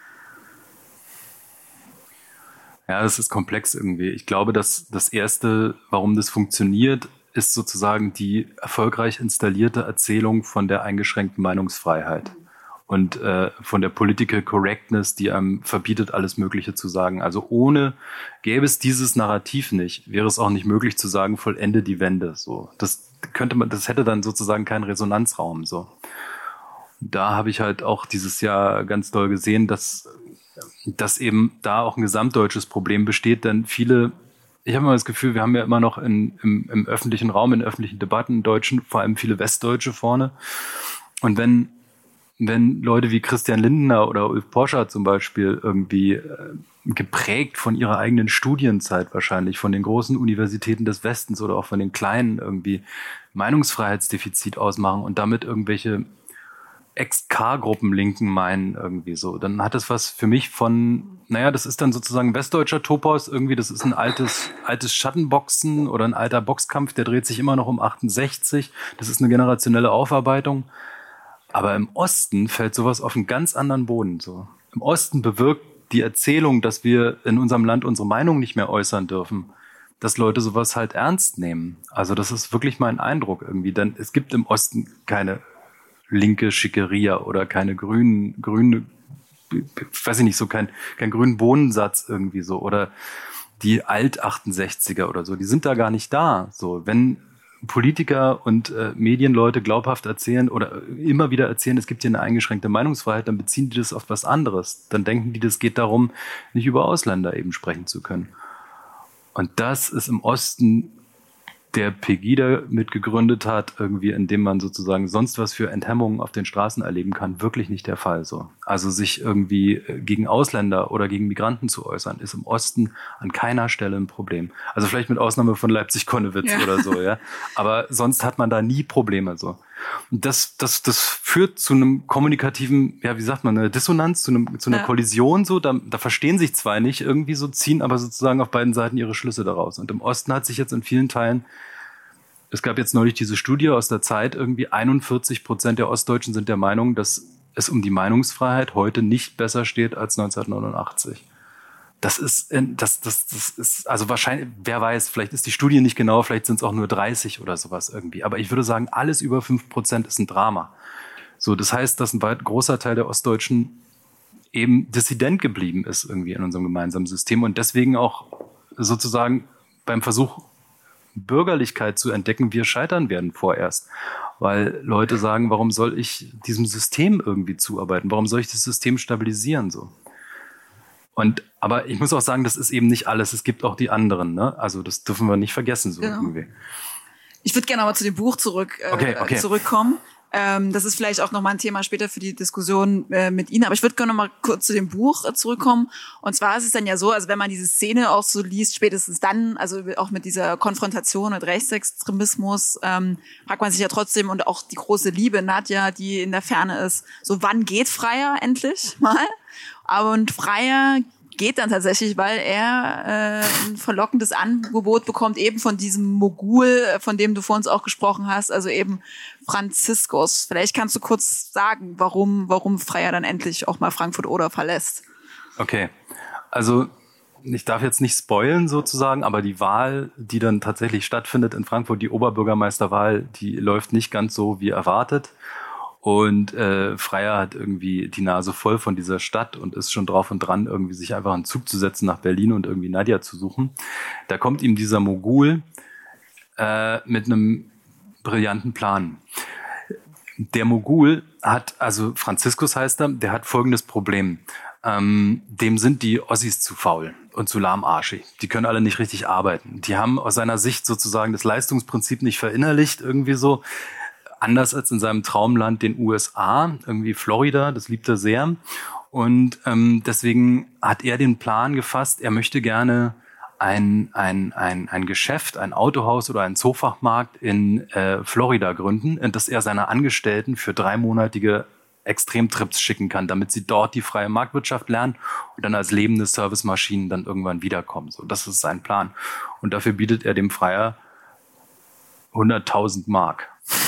Ja, das ist komplex irgendwie. Ich glaube, dass das Erste, warum das funktioniert, ist sozusagen die erfolgreich installierte Erzählung von der eingeschränkten Meinungsfreiheit. Und äh, von der Political Correctness, die einem verbietet, alles Mögliche zu sagen. Also ohne, gäbe es dieses Narrativ nicht, wäre es auch nicht möglich zu sagen, vollende die Wende. So, das könnte man, das hätte dann sozusagen keinen Resonanzraum. So, und da habe ich halt auch dieses Jahr ganz doll gesehen, dass, dass eben da auch ein gesamtdeutsches Problem besteht, denn viele, ich habe immer das Gefühl, wir haben ja immer noch in, im, im öffentlichen Raum, in öffentlichen Debatten Deutschen, vor allem viele Westdeutsche vorne. Und wenn Wenn Leute wie Christian Lindner oder Ulf Poschardt zum Beispiel irgendwie äh, geprägt von ihrer eigenen Studienzeit wahrscheinlich, von den großen Universitäten des Westens oder auch von den kleinen irgendwie Meinungsfreiheitsdefizit ausmachen und damit irgendwelche Ex-K-Gruppen-Linken meinen irgendwie so. Dann hat es was für mich von, naja, das ist dann sozusagen westdeutscher Topos irgendwie, das ist ein altes, altes Schattenboxen oder ein alter Boxkampf, der dreht sich immer noch um achtundsechzig. Das ist eine generationelle Aufarbeitung. Aber im Osten fällt sowas auf einen ganz anderen Boden so. Im Osten bewirkt die Erzählung, dass wir in unserem Land unsere Meinung nicht mehr äußern dürfen, dass Leute sowas halt ernst nehmen. Also das ist wirklich mein Eindruck irgendwie, denn es gibt im Osten keine linke Schickeria oder keine grünen, grüne, weiß ich nicht, so kein, kein grünen Bohnensatz irgendwie so oder die Alt-achtundsechziger oder so, die sind da gar nicht da. So, wenn Politiker und äh, Medienleute glaubhaft erzählen oder immer wieder erzählen, es gibt hier eine eingeschränkte Meinungsfreiheit, dann beziehen die das auf was anderes. Dann denken die, das geht darum, nicht über Ausländer eben sprechen zu können. Und das ist im Osten, der Pegida mitgegründet hat, irgendwie, indem man sozusagen sonst was für Enthemmungen auf den Straßen erleben kann, wirklich nicht der Fall so. Also sich irgendwie gegen Ausländer oder gegen Migranten zu äußern, ist im Osten an keiner Stelle ein Problem. Also vielleicht mit Ausnahme von Leipzig-Konnewitz ja. oder so, ja. Aber sonst hat man da nie Probleme so. Und das, das, das führt zu einem kommunikativen, ja, wie sagt man, eine Dissonanz, zu, einem, zu einer ja. Kollision so. Da, da verstehen sich zwei nicht irgendwie so, ziehen aber sozusagen auf beiden Seiten ihre Schlüsse daraus. Und im Osten hat sich jetzt in vielen Teilen, es gab jetzt neulich diese Studie aus der Zeit, irgendwie einundvierzig Prozent der Ostdeutschen sind der Meinung, dass es um die Meinungsfreiheit heute nicht besser steht als neunzehnhundertneunundachtzig. Das ist, das, das, das ist, also wahrscheinlich, wer weiß, vielleicht ist die Studie nicht genau, vielleicht sind es auch nur dreißig oder sowas irgendwie. Aber ich würde sagen, alles über fünf Prozent ist ein Drama. So, das heißt, dass ein weit großer Teil der Ostdeutschen eben dissident geblieben ist irgendwie in unserem gemeinsamen System und deswegen auch sozusagen beim Versuch, Bürgerlichkeit zu entdecken, wir scheitern werden vorerst. Weil Leute sagen, warum soll ich diesem System irgendwie zuarbeiten? Warum soll ich das System stabilisieren so? Und, aber ich muss auch sagen, das ist eben nicht alles. Es gibt auch die anderen, ne? Also das dürfen wir nicht vergessen, so genau. irgendwie. Ich würde gerne aber zu dem Buch zurück, äh, okay, okay. zurückkommen. Ähm, das ist vielleicht auch nochmal ein Thema später für die Diskussion äh, mit Ihnen. Aber ich würde gerne nochmal kurz zu dem Buch äh, zurückkommen. Und zwar ist es dann ja so, also wenn man diese Szene auch so liest, spätestens dann, also auch mit dieser Konfrontation mit Rechtsextremismus, ähm, fragt man sich ja trotzdem, und auch die große Liebe, Nadja, die in der Ferne ist, so wann geht Freier endlich mal? Aber und Freier geht dann tatsächlich, weil er äh, ein verlockendes Angebot bekommt, eben von diesem Mogul, von dem du vor uns auch gesprochen hast, also eben Franziskus. Vielleicht kannst du kurz sagen, warum, warum Freier dann endlich auch mal Frankfurt-Oder verlässt. Okay, also ich darf jetzt nicht spoilen sozusagen, aber die Wahl, die dann tatsächlich stattfindet in Frankfurt, die Oberbürgermeisterwahl, die läuft nicht ganz so wie erwartet. Und äh, Freier hat irgendwie die Nase voll von dieser Stadt und ist schon drauf und dran, irgendwie sich einfach einen Zug zu setzen nach Berlin und irgendwie Nadja zu suchen. Da kommt ihm dieser Mogul äh, mit einem brillanten Plan. Der Mogul hat, also Franziskus heißt er, der hat folgendes Problem. Ähm, dem sind die Ossis zu faul und zu lahmarschig. Die können alle nicht richtig arbeiten. Die haben aus seiner Sicht sozusagen das Leistungsprinzip nicht verinnerlicht, irgendwie so. Anders als in seinem Traumland, den U S A, irgendwie Florida, das liebt er sehr. Und ähm, deswegen hat er den Plan gefasst, er möchte gerne ein, ein, ein, ein Geschäft, ein Autohaus oder einen Zoofachmarkt in äh, Florida gründen, in das er seine Angestellten für dreimonatige Extremtrips schicken kann, damit sie dort die freie Marktwirtschaft lernen und dann als lebende Servicemaschinen dann irgendwann wiederkommen. So, das ist sein Plan. Und dafür bietet er dem Freier hunderttausend Mark.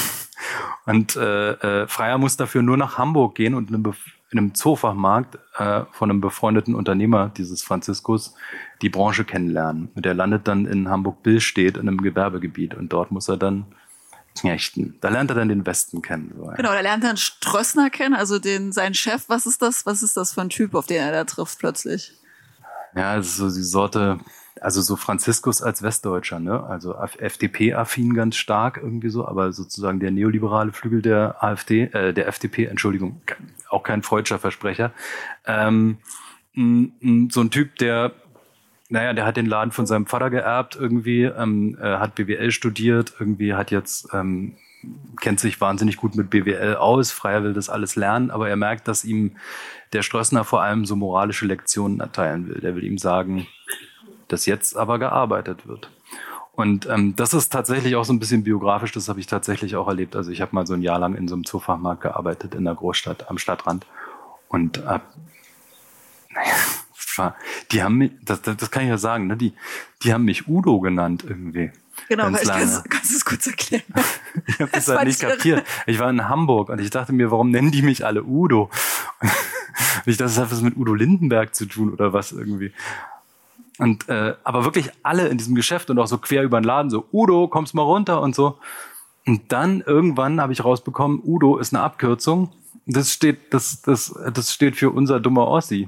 Und äh, äh, Freier muss dafür nur nach Hamburg gehen und in einem, Bef- in einem Zoofachmarkt äh, von einem befreundeten Unternehmer dieses Franziskus die Branche kennenlernen. Und er landet dann in Hamburg-Billstedt in einem Gewerbegebiet und dort muss er dann knechten. Da lernt er dann den Westen kennen. So, ja. Genau, da lernt er einen Strössner kennen, also den seinen Chef. Was ist das? Was ist das für ein Typ, auf den er da trifft plötzlich? Ja, das ist so die Sorte... Also so Franziskus als Westdeutscher, ne? Also F D P-affin ganz stark irgendwie so, aber sozusagen der neoliberale Flügel der AfD, äh, der F D P, Entschuldigung, auch kein freudscher Versprecher. Ähm, m, m, so ein Typ, der, naja, der hat den Laden von seinem Vater geerbt irgendwie, ähm, äh, hat B W L studiert, irgendwie hat jetzt, ähm, kennt sich wahnsinnig gut mit B W L aus, Freier will das alles lernen, aber er merkt, dass ihm der Strössner vor allem so moralische Lektionen erteilen will. Der will ihm sagen, dass jetzt aber gearbeitet wird. Und ähm, das ist tatsächlich auch so ein bisschen biografisch, das habe ich tatsächlich auch erlebt. Also ich habe mal so ein Jahr lang in so einem Zoofachmarkt gearbeitet in der Großstadt am Stadtrand und äh, naja, war, die haben mich, das, das kann ich ja sagen, ne, die, die haben mich Udo genannt irgendwie. Genau, Ganz weil ich lange. kannst, kannst du es kurz erklären? Ich habe das halt nicht kapiert. Ich war in Hamburg und ich dachte mir, warum nennen die mich alle Udo? Und ich dachte, das hat was mit Udo Lindenberg zu tun oder was irgendwie. Und äh, aber wirklich alle in diesem Geschäft und auch so quer über den Laden so, Udo, kommst mal runter und so. Und dann irgendwann habe ich rausbekommen, Udo ist eine Abkürzung. Das steht, das, das, das steht für unser dummer Ossi.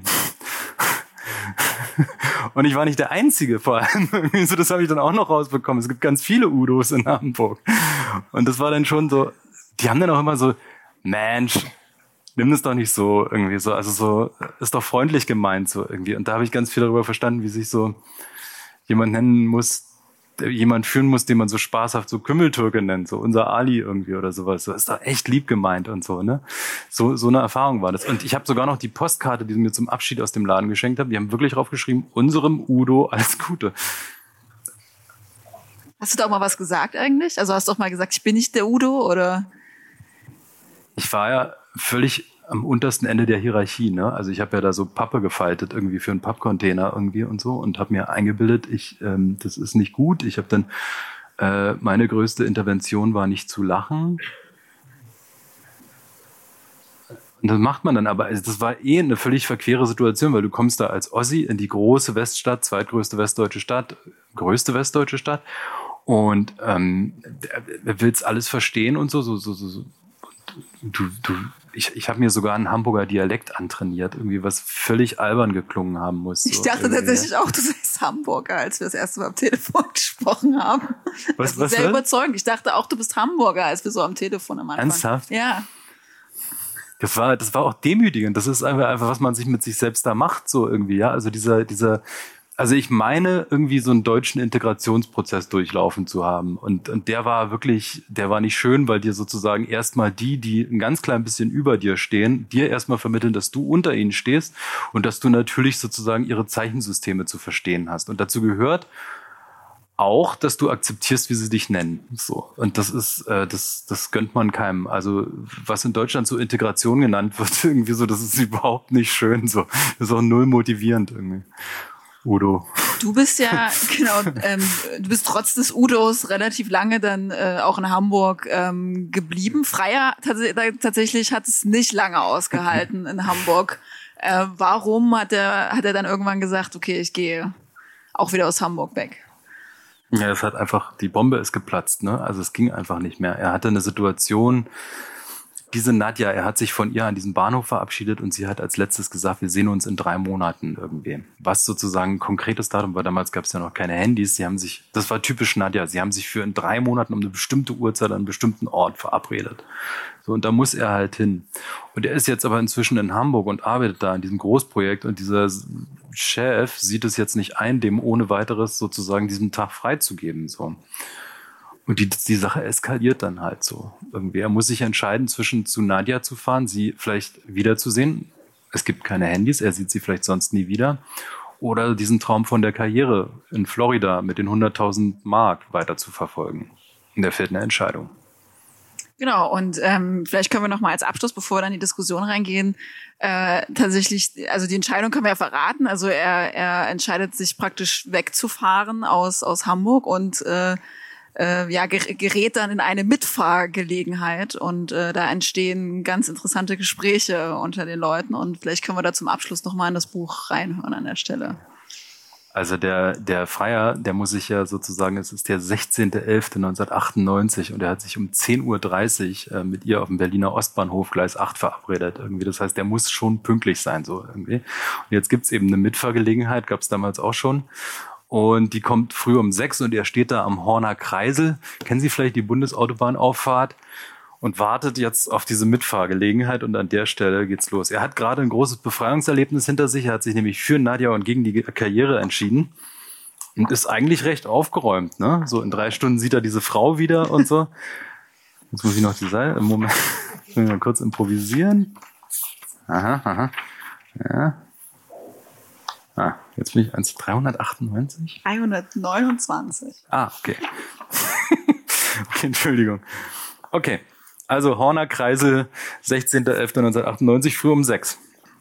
Und ich war nicht der Einzige, vor allem. So, das habe ich dann auch noch rausbekommen. Es gibt ganz viele Udos in Hamburg. Und das war dann schon so, die haben dann auch immer so, Mensch, nimm das doch nicht so irgendwie so, also so, ist doch freundlich gemeint so irgendwie. Und da habe ich ganz viel darüber verstanden, wie sich so jemand nennen muss, der jemand führen muss, den man so spaßhaft so Kümmeltürke nennt, so unser Ali irgendwie oder sowas. So ist doch echt lieb gemeint und so, ne? So, so eine Erfahrung war das. Und ich habe sogar noch die Postkarte, die sie mir zum Abschied aus dem Laden geschenkt haben, die haben wirklich draufgeschrieben, unserem Udo alles Gute. Hast du da auch mal was gesagt eigentlich? Also hast du auch mal gesagt, ich bin nicht der Udo oder? Ich war ja völlig am untersten Ende der Hierarchie, ne? Also ich habe ja da so Pappe gefaltet irgendwie für einen Pappcontainer irgendwie und so und habe mir eingebildet, ich ähm, das ist nicht gut. Ich habe dann äh, meine größte Intervention war nicht zu lachen. Und das macht man dann aber. Also das war eh eine völlig verquere Situation, weil du kommst da als Ossi in die große Weststadt, zweitgrößte westdeutsche Stadt, größte westdeutsche Stadt und ähm, willst alles verstehen und so, so, so, so. Du, du, ich, ich habe mir sogar einen Hamburger Dialekt antrainiert, irgendwie was völlig albern geklungen haben muss. So ich dachte irgendwie. tatsächlich auch, du seist Hamburger, als wir das erste Mal am Telefon gesprochen haben. Was, das ist was, sehr was? überzeugend. Ich dachte auch, du bist Hamburger, als wir so am Telefon am Anfang. Ernsthaft? Ja. Das war, das war auch demütigend. Das ist einfach, einfach, was man sich mit sich selbst da macht, so irgendwie, ja. Also dieser, dieser, also ich meine, irgendwie so einen deutschen Integrationsprozess durchlaufen zu haben. Und, und der war wirklich, der war nicht schön, weil dir sozusagen erstmal die, die ein ganz klein bisschen über dir stehen, dir erstmal vermitteln, dass du unter ihnen stehst und dass du natürlich sozusagen ihre Zeichensysteme zu verstehen hast. Und dazu gehört auch, dass du akzeptierst, wie sie dich nennen. So. Und das ist, äh, das, das gönnt man keinem. Also, was in Deutschland so Integration genannt wird, irgendwie so, das ist überhaupt nicht schön. So. Das ist auch null motivierend irgendwie. Udo. Du bist ja, genau, ähm, du bist trotz des Udos relativ lange dann äh, auch in Hamburg ähm, geblieben. Freier tats tatsächlich hat es nicht lange ausgehalten in Hamburg. Äh, warum hat er, hat er dann irgendwann gesagt, okay, ich gehe auch wieder aus Hamburg weg? Ja, es hat einfach, die Bombe ist geplatzt, ne? Also es ging einfach nicht mehr. Er hatte eine Situation, diese Nadja, er hat sich von ihr an diesem Bahnhof verabschiedet und sie hat als letztes gesagt, wir sehen uns in drei Monaten irgendwie. Was sozusagen ein konkretes Datum war, damals gab es ja noch keine Handys, sie haben sich, das war typisch Nadja, sie haben sich für in drei Monaten um eine bestimmte Uhrzeit an einem bestimmten Ort verabredet. So, und da muss er halt hin. Und er ist jetzt aber inzwischen in Hamburg und arbeitet da an diesem Großprojekt und dieser Chef sieht es jetzt nicht ein, dem ohne weiteres sozusagen diesen Tag freizugeben, so. Und die, die Sache eskaliert dann halt so. Irgendwie, er muss sich entscheiden, zwischen zu Nadja zu fahren, sie vielleicht wiederzusehen. Es gibt keine Handys, er sieht sie vielleicht sonst nie wieder. Oder diesen Traum von der Karriere in Florida mit den hunderttausend Mark weiter zu verfolgen. Und er fällt eine Entscheidung. Genau, und ähm, vielleicht können wir noch mal als Abschluss, bevor wir dann in die Diskussion reingehen, äh, tatsächlich, also die Entscheidung können wir ja verraten. Also er, er entscheidet sich praktisch wegzufahren aus, aus Hamburg und äh, Äh, ja, gerät dann in eine Mitfahrgelegenheit und äh, da entstehen ganz interessante Gespräche unter den Leuten und vielleicht können wir da zum Abschluss nochmal in das Buch reinhören an der Stelle. Also der, der Freier, der muss sich ja sozusagen, es ist der sechzehnter elfter neunzehnhundertachtundneunzig und er hat sich um zehn Uhr dreißig äh, mit ihr auf dem Berliner Ostbahnhof Gleis acht verabredet irgendwie. Das heißt, der muss schon pünktlich sein so irgendwie. Und jetzt gibt's eben eine Mitfahrgelegenheit, gab's damals auch schon. Und die kommt früh um sechs und er steht da am Horner Kreisel. Kennen Sie vielleicht die Bundesautobahn-Auffahrt? Und wartet jetzt auf diese Mitfahrgelegenheit und an der Stelle geht's los. Er hat gerade ein großes Befreiungserlebnis hinter sich. Er hat sich nämlich für Nadja und gegen die Karriere entschieden und ist eigentlich recht aufgeräumt, ne? So in drei Stunden sieht er diese Frau wieder und so. Jetzt muss ich noch die Seite, im Moment, ich will mal kurz improvisieren. Aha, aha, ja. Ah, Jetzt bin ich eins dreihundertachtundneunzig? dreihundertneunundzwanzig. Ah, okay. Okay, Entschuldigung. Okay, also Horner Kreisel, sechzehnter elfter neunzehnhundertachtundneunzig, früh um sechs.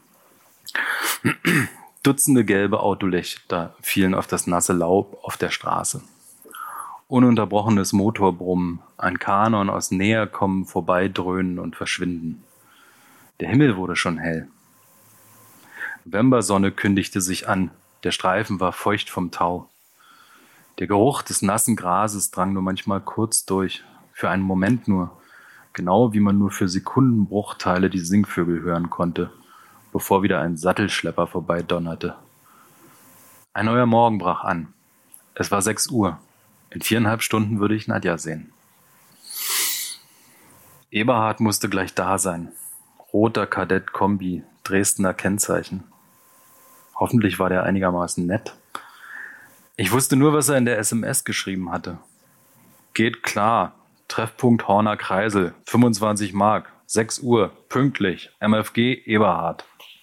Dutzende gelbe Autolichter fielen auf das nasse Laub auf der Straße. Ununterbrochenes Motorbrummen, ein Kanon aus Näherkommen, vorbeidröhnen und verschwinden. Der Himmel wurde schon hell. Novembersonne kündigte sich an, der Streifen war feucht vom Tau. Der Geruch des nassen Grases drang nur manchmal kurz durch, für einen Moment nur, genau wie man nur für Sekundenbruchteile die Singvögel hören konnte, bevor wieder ein Sattelschlepper vorbeidonnerte. Ein neuer Morgen brach an. Es war sechs Uhr. In viereinhalb Stunden würde ich Nadja sehen. Eberhard musste gleich da sein. Roter Kadett-Kombi, Dresdner Kennzeichen. Hoffentlich war der einigermaßen nett. Ich wusste nur, was er in der S M S geschrieben hatte. Geht klar. Treffpunkt Horner Kreisel. fünfundzwanzig Mark. sechs Uhr. Pünktlich. M F G Eberhard.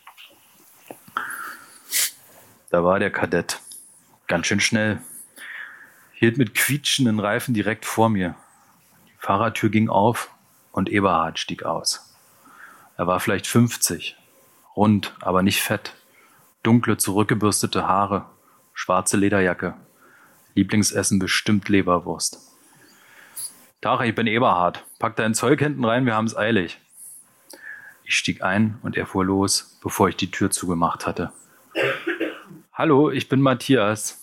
Da war der Kadett. Ganz schön schnell. Hielt mit quietschenden Reifen direkt vor mir. Die Fahrertür ging auf und Eberhard stieg aus. Er war vielleicht fünfzig. Rund, aber nicht fett. Dunkle, zurückgebürstete Haare. Schwarze Lederjacke. Lieblingsessen bestimmt Leberwurst. Tag, ich bin Eberhard. Pack dein Zeug hinten rein, wir haben's eilig. Ich stieg ein und er fuhr los, bevor ich die Tür zugemacht hatte. Hallo, ich bin Matthias.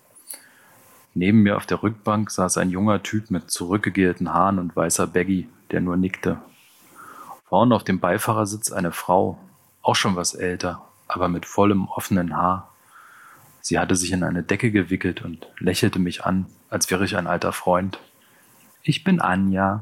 Neben mir auf der Rückbank saß ein junger Typ mit zurückgegelten Haaren und weißer Baggy, der nur nickte. Vorne auf dem Beifahrersitz eine Frau, auch schon was älter, aber mit vollem offenen Haar. Sie hatte sich in eine Decke gewickelt und lächelte mich an, als wäre ich ein alter Freund. Ich bin Anja.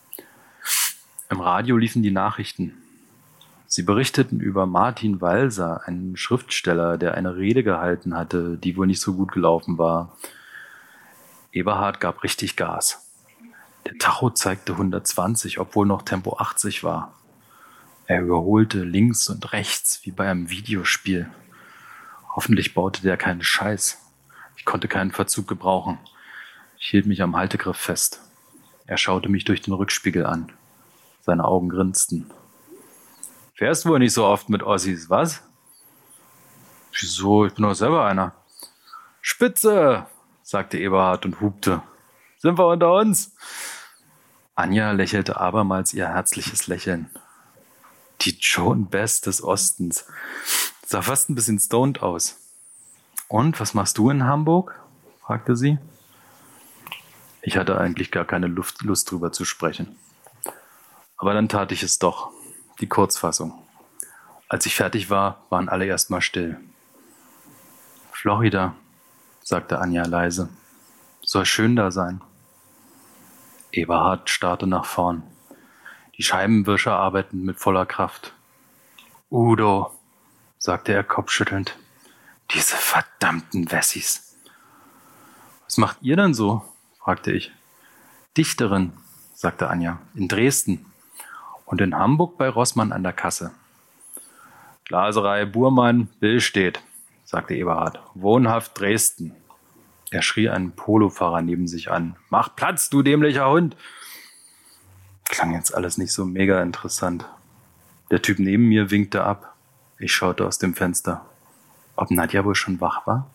Im Radio liefen die Nachrichten. Sie berichteten über Martin Walser, einen Schriftsteller, der eine Rede gehalten hatte, die wohl nicht so gut gelaufen war. Eberhard gab richtig Gas. Der Tacho zeigte hundertzwanzig, obwohl noch Tempo achtzig war. Er überholte links und rechts, wie bei einem Videospiel. Hoffentlich baute der keinen Scheiß. Ich konnte keinen Verzug gebrauchen. Ich hielt mich am Haltegriff fest. Er schaute mich durch den Rückspiegel an. Seine Augen grinsten. Fährst wohl nicht so oft mit Ossis, was? Wieso? Ich bin doch selber einer. Spitze, sagte Eberhard und hupte. Sind wir unter uns? Anja lächelte abermals ihr herzliches Lächeln. Die Joan Best des Ostens. Sah fast ein bisschen stoned aus. Und, was machst du in Hamburg? Fragte sie. Ich hatte eigentlich gar keine Lust, Lust drüber zu sprechen. Aber dann tat ich es doch. Die Kurzfassung. Als ich fertig war, waren alle erstmal still. Florida, sagte Anja leise. Soll schön da sein. Eberhard starrte nach vorn. Die Scheibenwischer arbeiteten mit voller Kraft. Udo, sagte er kopfschüttelnd. Diese verdammten Wessis. Was macht ihr denn so? Fragte ich. Dichterin, sagte Anja, in Dresden. Und in Hamburg bei Rossmann an der Kasse. Glaserei Burmann, Bill steht, sagte Eberhard. Wohnhaft Dresden. Er schrie einen Polofahrer neben sich an. Mach Platz, du dämlicher Hund! Klang jetzt alles nicht so mega interessant. Der Typ neben mir winkte ab. Ich schaute aus dem Fenster. Ob Nadja wohl schon wach war?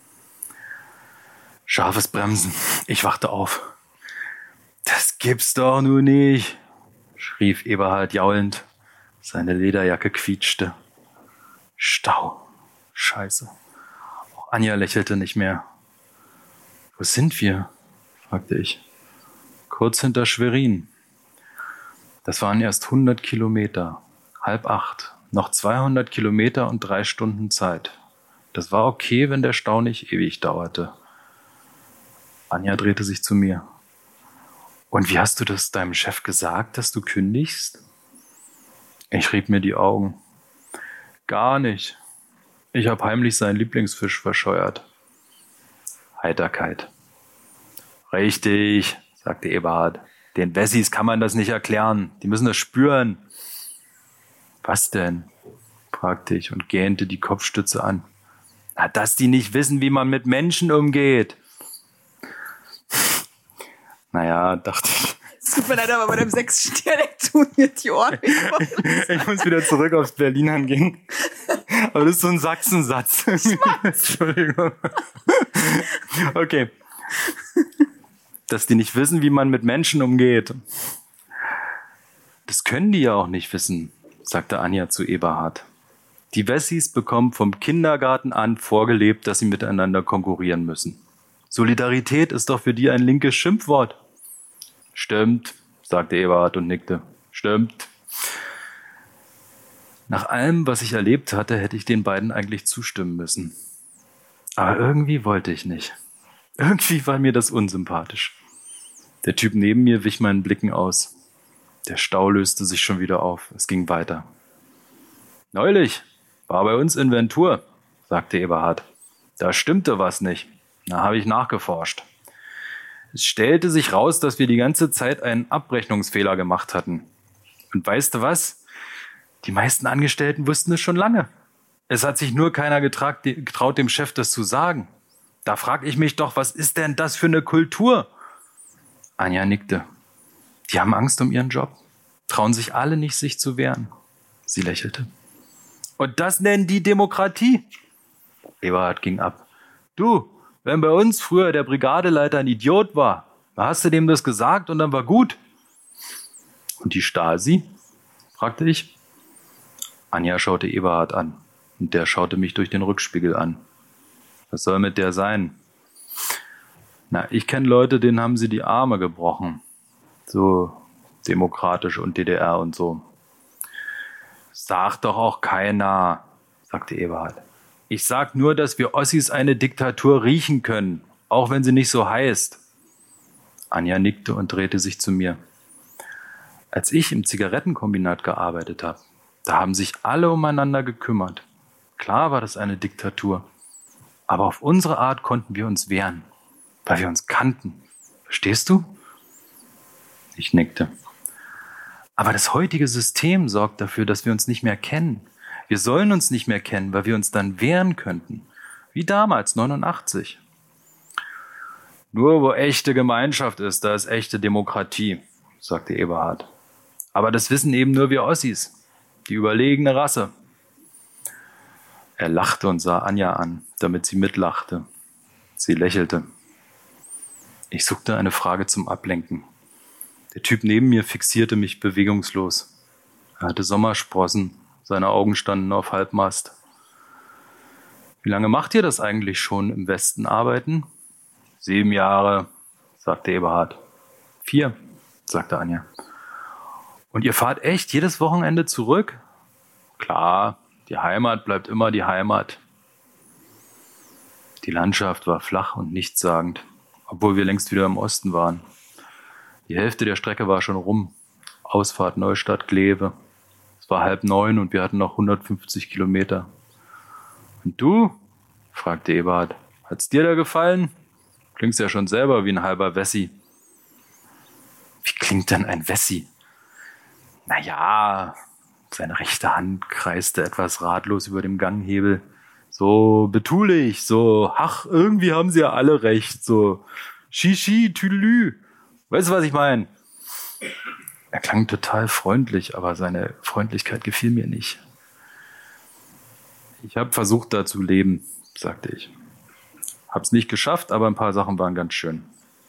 Scharfes Bremsen. Ich wachte auf. Das gibt's doch nun nicht, rief Eberhard jaulend. Seine Lederjacke quietschte. Stau. Scheiße. Auch Anja lächelte nicht mehr. Wo sind wir? Fragte ich. Kurz hinter Schwerin. Das waren erst hundert Kilometer. Halb acht. Noch zweihundert Kilometer und drei Stunden Zeit. Das war okay, wenn der Stau nicht ewig dauerte. Anja drehte sich zu mir. Und wie hast du das deinem Chef gesagt, dass du kündigst? Ich rieb mir die Augen. Gar nicht. Ich habe heimlich seinen Lieblingsfisch verscheuert. Heiterkeit. Richtig, sagte Eberhard. Den Wessis kann man das nicht erklären. Die müssen das spüren. Was denn? Fragte ich und gähnte die Kopfstütze an. Na, dass die nicht wissen, wie man mit Menschen umgeht. Naja, dachte ich. Es tut mir leid, aber bei dem sächsischen Dialekt tun mir die Ohren. Ich muss wieder zurück aufs Berlinern gehen. Aber das ist so ein Sachsensatz. Entschuldigung. Okay. Dass die nicht wissen, wie man mit Menschen umgeht. Das können die ja auch nicht wissen, sagte Anja zu Eberhard. Die Wessis bekommen vom Kindergarten an vorgelebt, dass sie miteinander konkurrieren müssen. Solidarität ist doch für die ein linkes Schimpfwort. Stimmt, sagte Eberhard und nickte. Stimmt. Nach allem, was ich erlebt hatte, hätte ich den beiden eigentlich zustimmen müssen. Aber irgendwie wollte ich nicht. Irgendwie war mir das unsympathisch. Der Typ neben mir wich meinen Blicken aus. Der Stau löste sich schon wieder auf. Es ging weiter. Neulich war bei uns Inventur, sagte Eberhard. Da stimmte was nicht. Da habe ich nachgeforscht. Es stellte sich raus, dass wir die ganze Zeit einen Abrechnungsfehler gemacht hatten. Und weißt du was? Die meisten Angestellten wussten es schon lange. Es hat sich nur keiner getraut, getraut, dem Chef das zu sagen. Da frage ich mich doch, was ist denn das für eine Kultur? Anja nickte. Die haben Angst um ihren Job. Trauen sich alle nicht, sich zu wehren. Sie lächelte. Und das nennen die Demokratie? Eberhard ging ab. Du, wenn bei uns früher der Brigadeleiter ein Idiot war, da hast du dem das gesagt und dann war gut. Und die Stasi? Fragte ich. Anja schaute Eberhard an und der schaute mich durch den Rückspiegel an. Was soll mit der sein? Na, ich kenne Leute, denen haben sie die Arme gebrochen. So demokratisch und D D R und so. Sagt doch auch keiner, sagte Eberhard. Ich sag nur, dass wir Ossis eine Diktatur riechen können, auch wenn sie nicht so heißt. Anja nickte und drehte sich zu mir. Als ich im Zigarettenkombinat gearbeitet habe, da haben sich alle umeinander gekümmert. Klar war das eine Diktatur, aber auf unsere Art konnten wir uns wehren, weil wir uns kannten. Verstehst du? Ich nickte. Aber das heutige System sorgt dafür, dass wir uns nicht mehr kennen. Wir sollen uns nicht mehr kennen, weil wir uns dann wehren könnten. Wie damals, neunundachtzig. Nur wo echte Gemeinschaft ist, da ist echte Demokratie, sagte Eberhard. Aber das wissen eben nur wir Ossis, die überlegene Rasse. Er lachte und sah Anja an, damit sie mitlachte. Sie lächelte. Ich suchte eine Frage zum Ablenken. Der Typ neben mir fixierte mich bewegungslos. Er hatte Sommersprossen, seine Augen standen auf Halbmast. Wie lange macht ihr das eigentlich schon im Westen arbeiten? Sieben Jahre, sagte Eberhard. Vier, sagte Anja. Und ihr fahrt echt jedes Wochenende zurück? Klar, die Heimat bleibt immer die Heimat. Die Landschaft war flach und nichtssagend, obwohl wir längst wieder im Osten waren. Die Hälfte der Strecke war schon rum. Ausfahrt Neustadt-Glewe. Es war halb neun und wir hatten noch hundertfünfzig Kilometer. Und du? Fragte Eberhard. Hat's dir da gefallen? Klingst ja schon selber wie ein halber Wessi. Wie klingt denn ein Wessi? Naja, seine rechte Hand kreiste etwas ratlos über dem Ganghebel. So betulich, so, ach, irgendwie haben sie ja alle recht, so Shishi, Tüdelü. Weißt du, was ich meine? Er klang total freundlich, aber seine Freundlichkeit gefiel mir nicht. Ich habe versucht, da zu leben, sagte ich. Hab's nicht geschafft, aber ein paar Sachen waren ganz schön.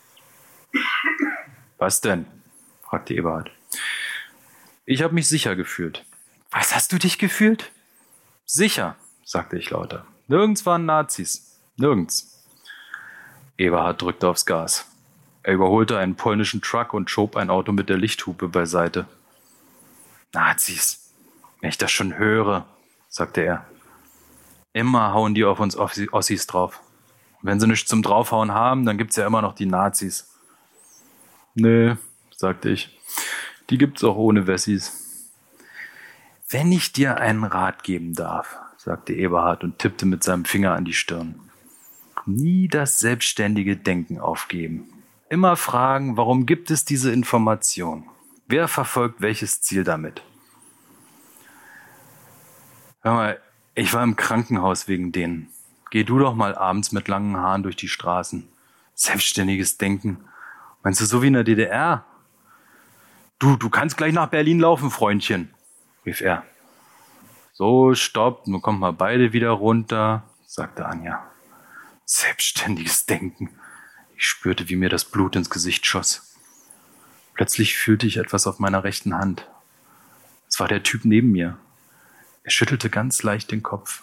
Was denn? Fragte Eberhard. Ich habe mich sicher gefühlt. Was hast du dich gefühlt? Sicher, sagte ich lauter. Nirgends waren Nazis. Nirgends. Eberhard drückte aufs Gas. Er überholte einen polnischen Truck und schob ein Auto mit der Lichthupe beiseite. Nazis, wenn ich das schon höre, sagte er. Immer hauen die auf uns Ossis drauf. Und wenn sie nichts zum Draufhauen haben, dann gibt's ja immer noch die Nazis. Nö, sagte ich. Die gibt's auch ohne Wessis. Wenn ich dir einen Rat geben darf, sagte Eberhard und tippte mit seinem Finger an die Stirn. Nie das selbstständige Denken aufgeben. Immer fragen, warum gibt es diese Information? Wer verfolgt welches Ziel damit? Hör mal, ich war im Krankenhaus wegen denen. geh du doch mal abends mit langen Haaren durch die Straßen. Selbstständiges Denken. Meinst du, so wie in der D D R? Du, du kannst gleich nach Berlin laufen, Freundchen, rief er. So, stopp, nun kommt mal beide wieder runter, sagte Anja. Selbstständiges Denken. Ich spürte, wie mir das Blut ins Gesicht schoss. Plötzlich fühlte ich etwas auf meiner rechten Hand. Es war der Typ neben mir. Er schüttelte ganz leicht den Kopf.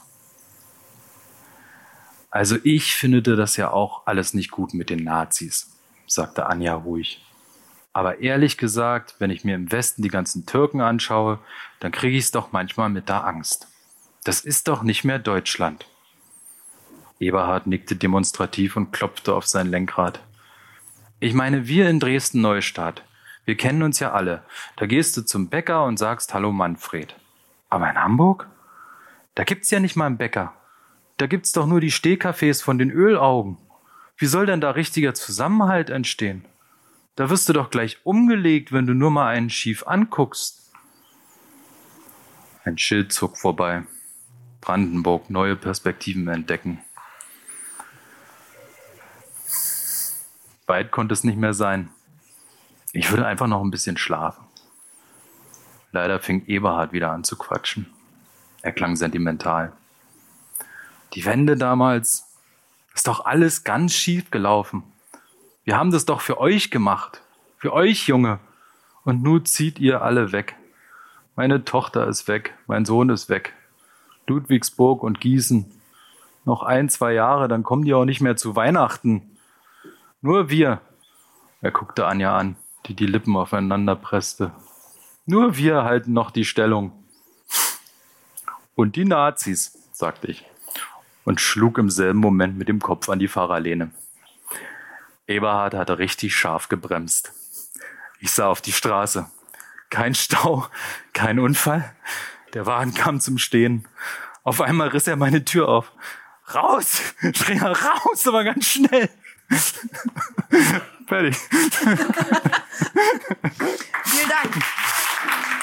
Also ich finde das ja auch alles nicht gut mit den Nazis, sagte Anja ruhig. Aber ehrlich gesagt, wenn ich mir im Westen die ganzen Türken anschaue, dann kriege ich es doch manchmal mit der Angst. Das ist doch nicht mehr Deutschland. Eberhard nickte demonstrativ und klopfte auf sein Lenkrad. Ich meine, wir in Dresden-Neustadt, wir kennen uns ja alle. Da gehst du zum Bäcker und sagst Hallo Manfred. Aber in Hamburg? Da gibt's ja nicht mal einen Bäcker. Da gibt's doch nur die Stehcafés von den Ölaugen. Wie soll denn da richtiger Zusammenhalt entstehen? Da wirst du doch gleich umgelegt, wenn du nur mal einen schief anguckst. Ein Schild zog vorbei. Brandenburg, neue Perspektiven entdecken. Weit konnte es nicht mehr sein. Ich würde einfach noch ein bisschen schlafen. Leider fing Eberhard wieder an zu quatschen. Er klang sentimental. Die Wende damals ist doch alles ganz schief gelaufen. Wir haben das doch für euch gemacht. Für euch, Junge. Und nun zieht ihr alle weg. Meine Tochter ist weg. Mein Sohn ist weg. Ludwigsburg und Gießen. Noch ein, zwei Jahre, dann kommen die auch nicht mehr zu Weihnachten. Nur wir. Er guckte Anja an, die die Lippen aufeinander presste. Nur wir halten noch die Stellung. Und die Nazis, sagte ich und schlug im selben Moment mit dem Kopf an die Fahrerlehne. Eberhard hatte richtig scharf gebremst. Ich sah auf die Straße. Kein Stau, kein Unfall. Der Wagen kam zum Stehen. Auf einmal riss er meine Tür auf. Raus! Schrie er raus, aber ganz schnell. Fertig. Vielen Dank.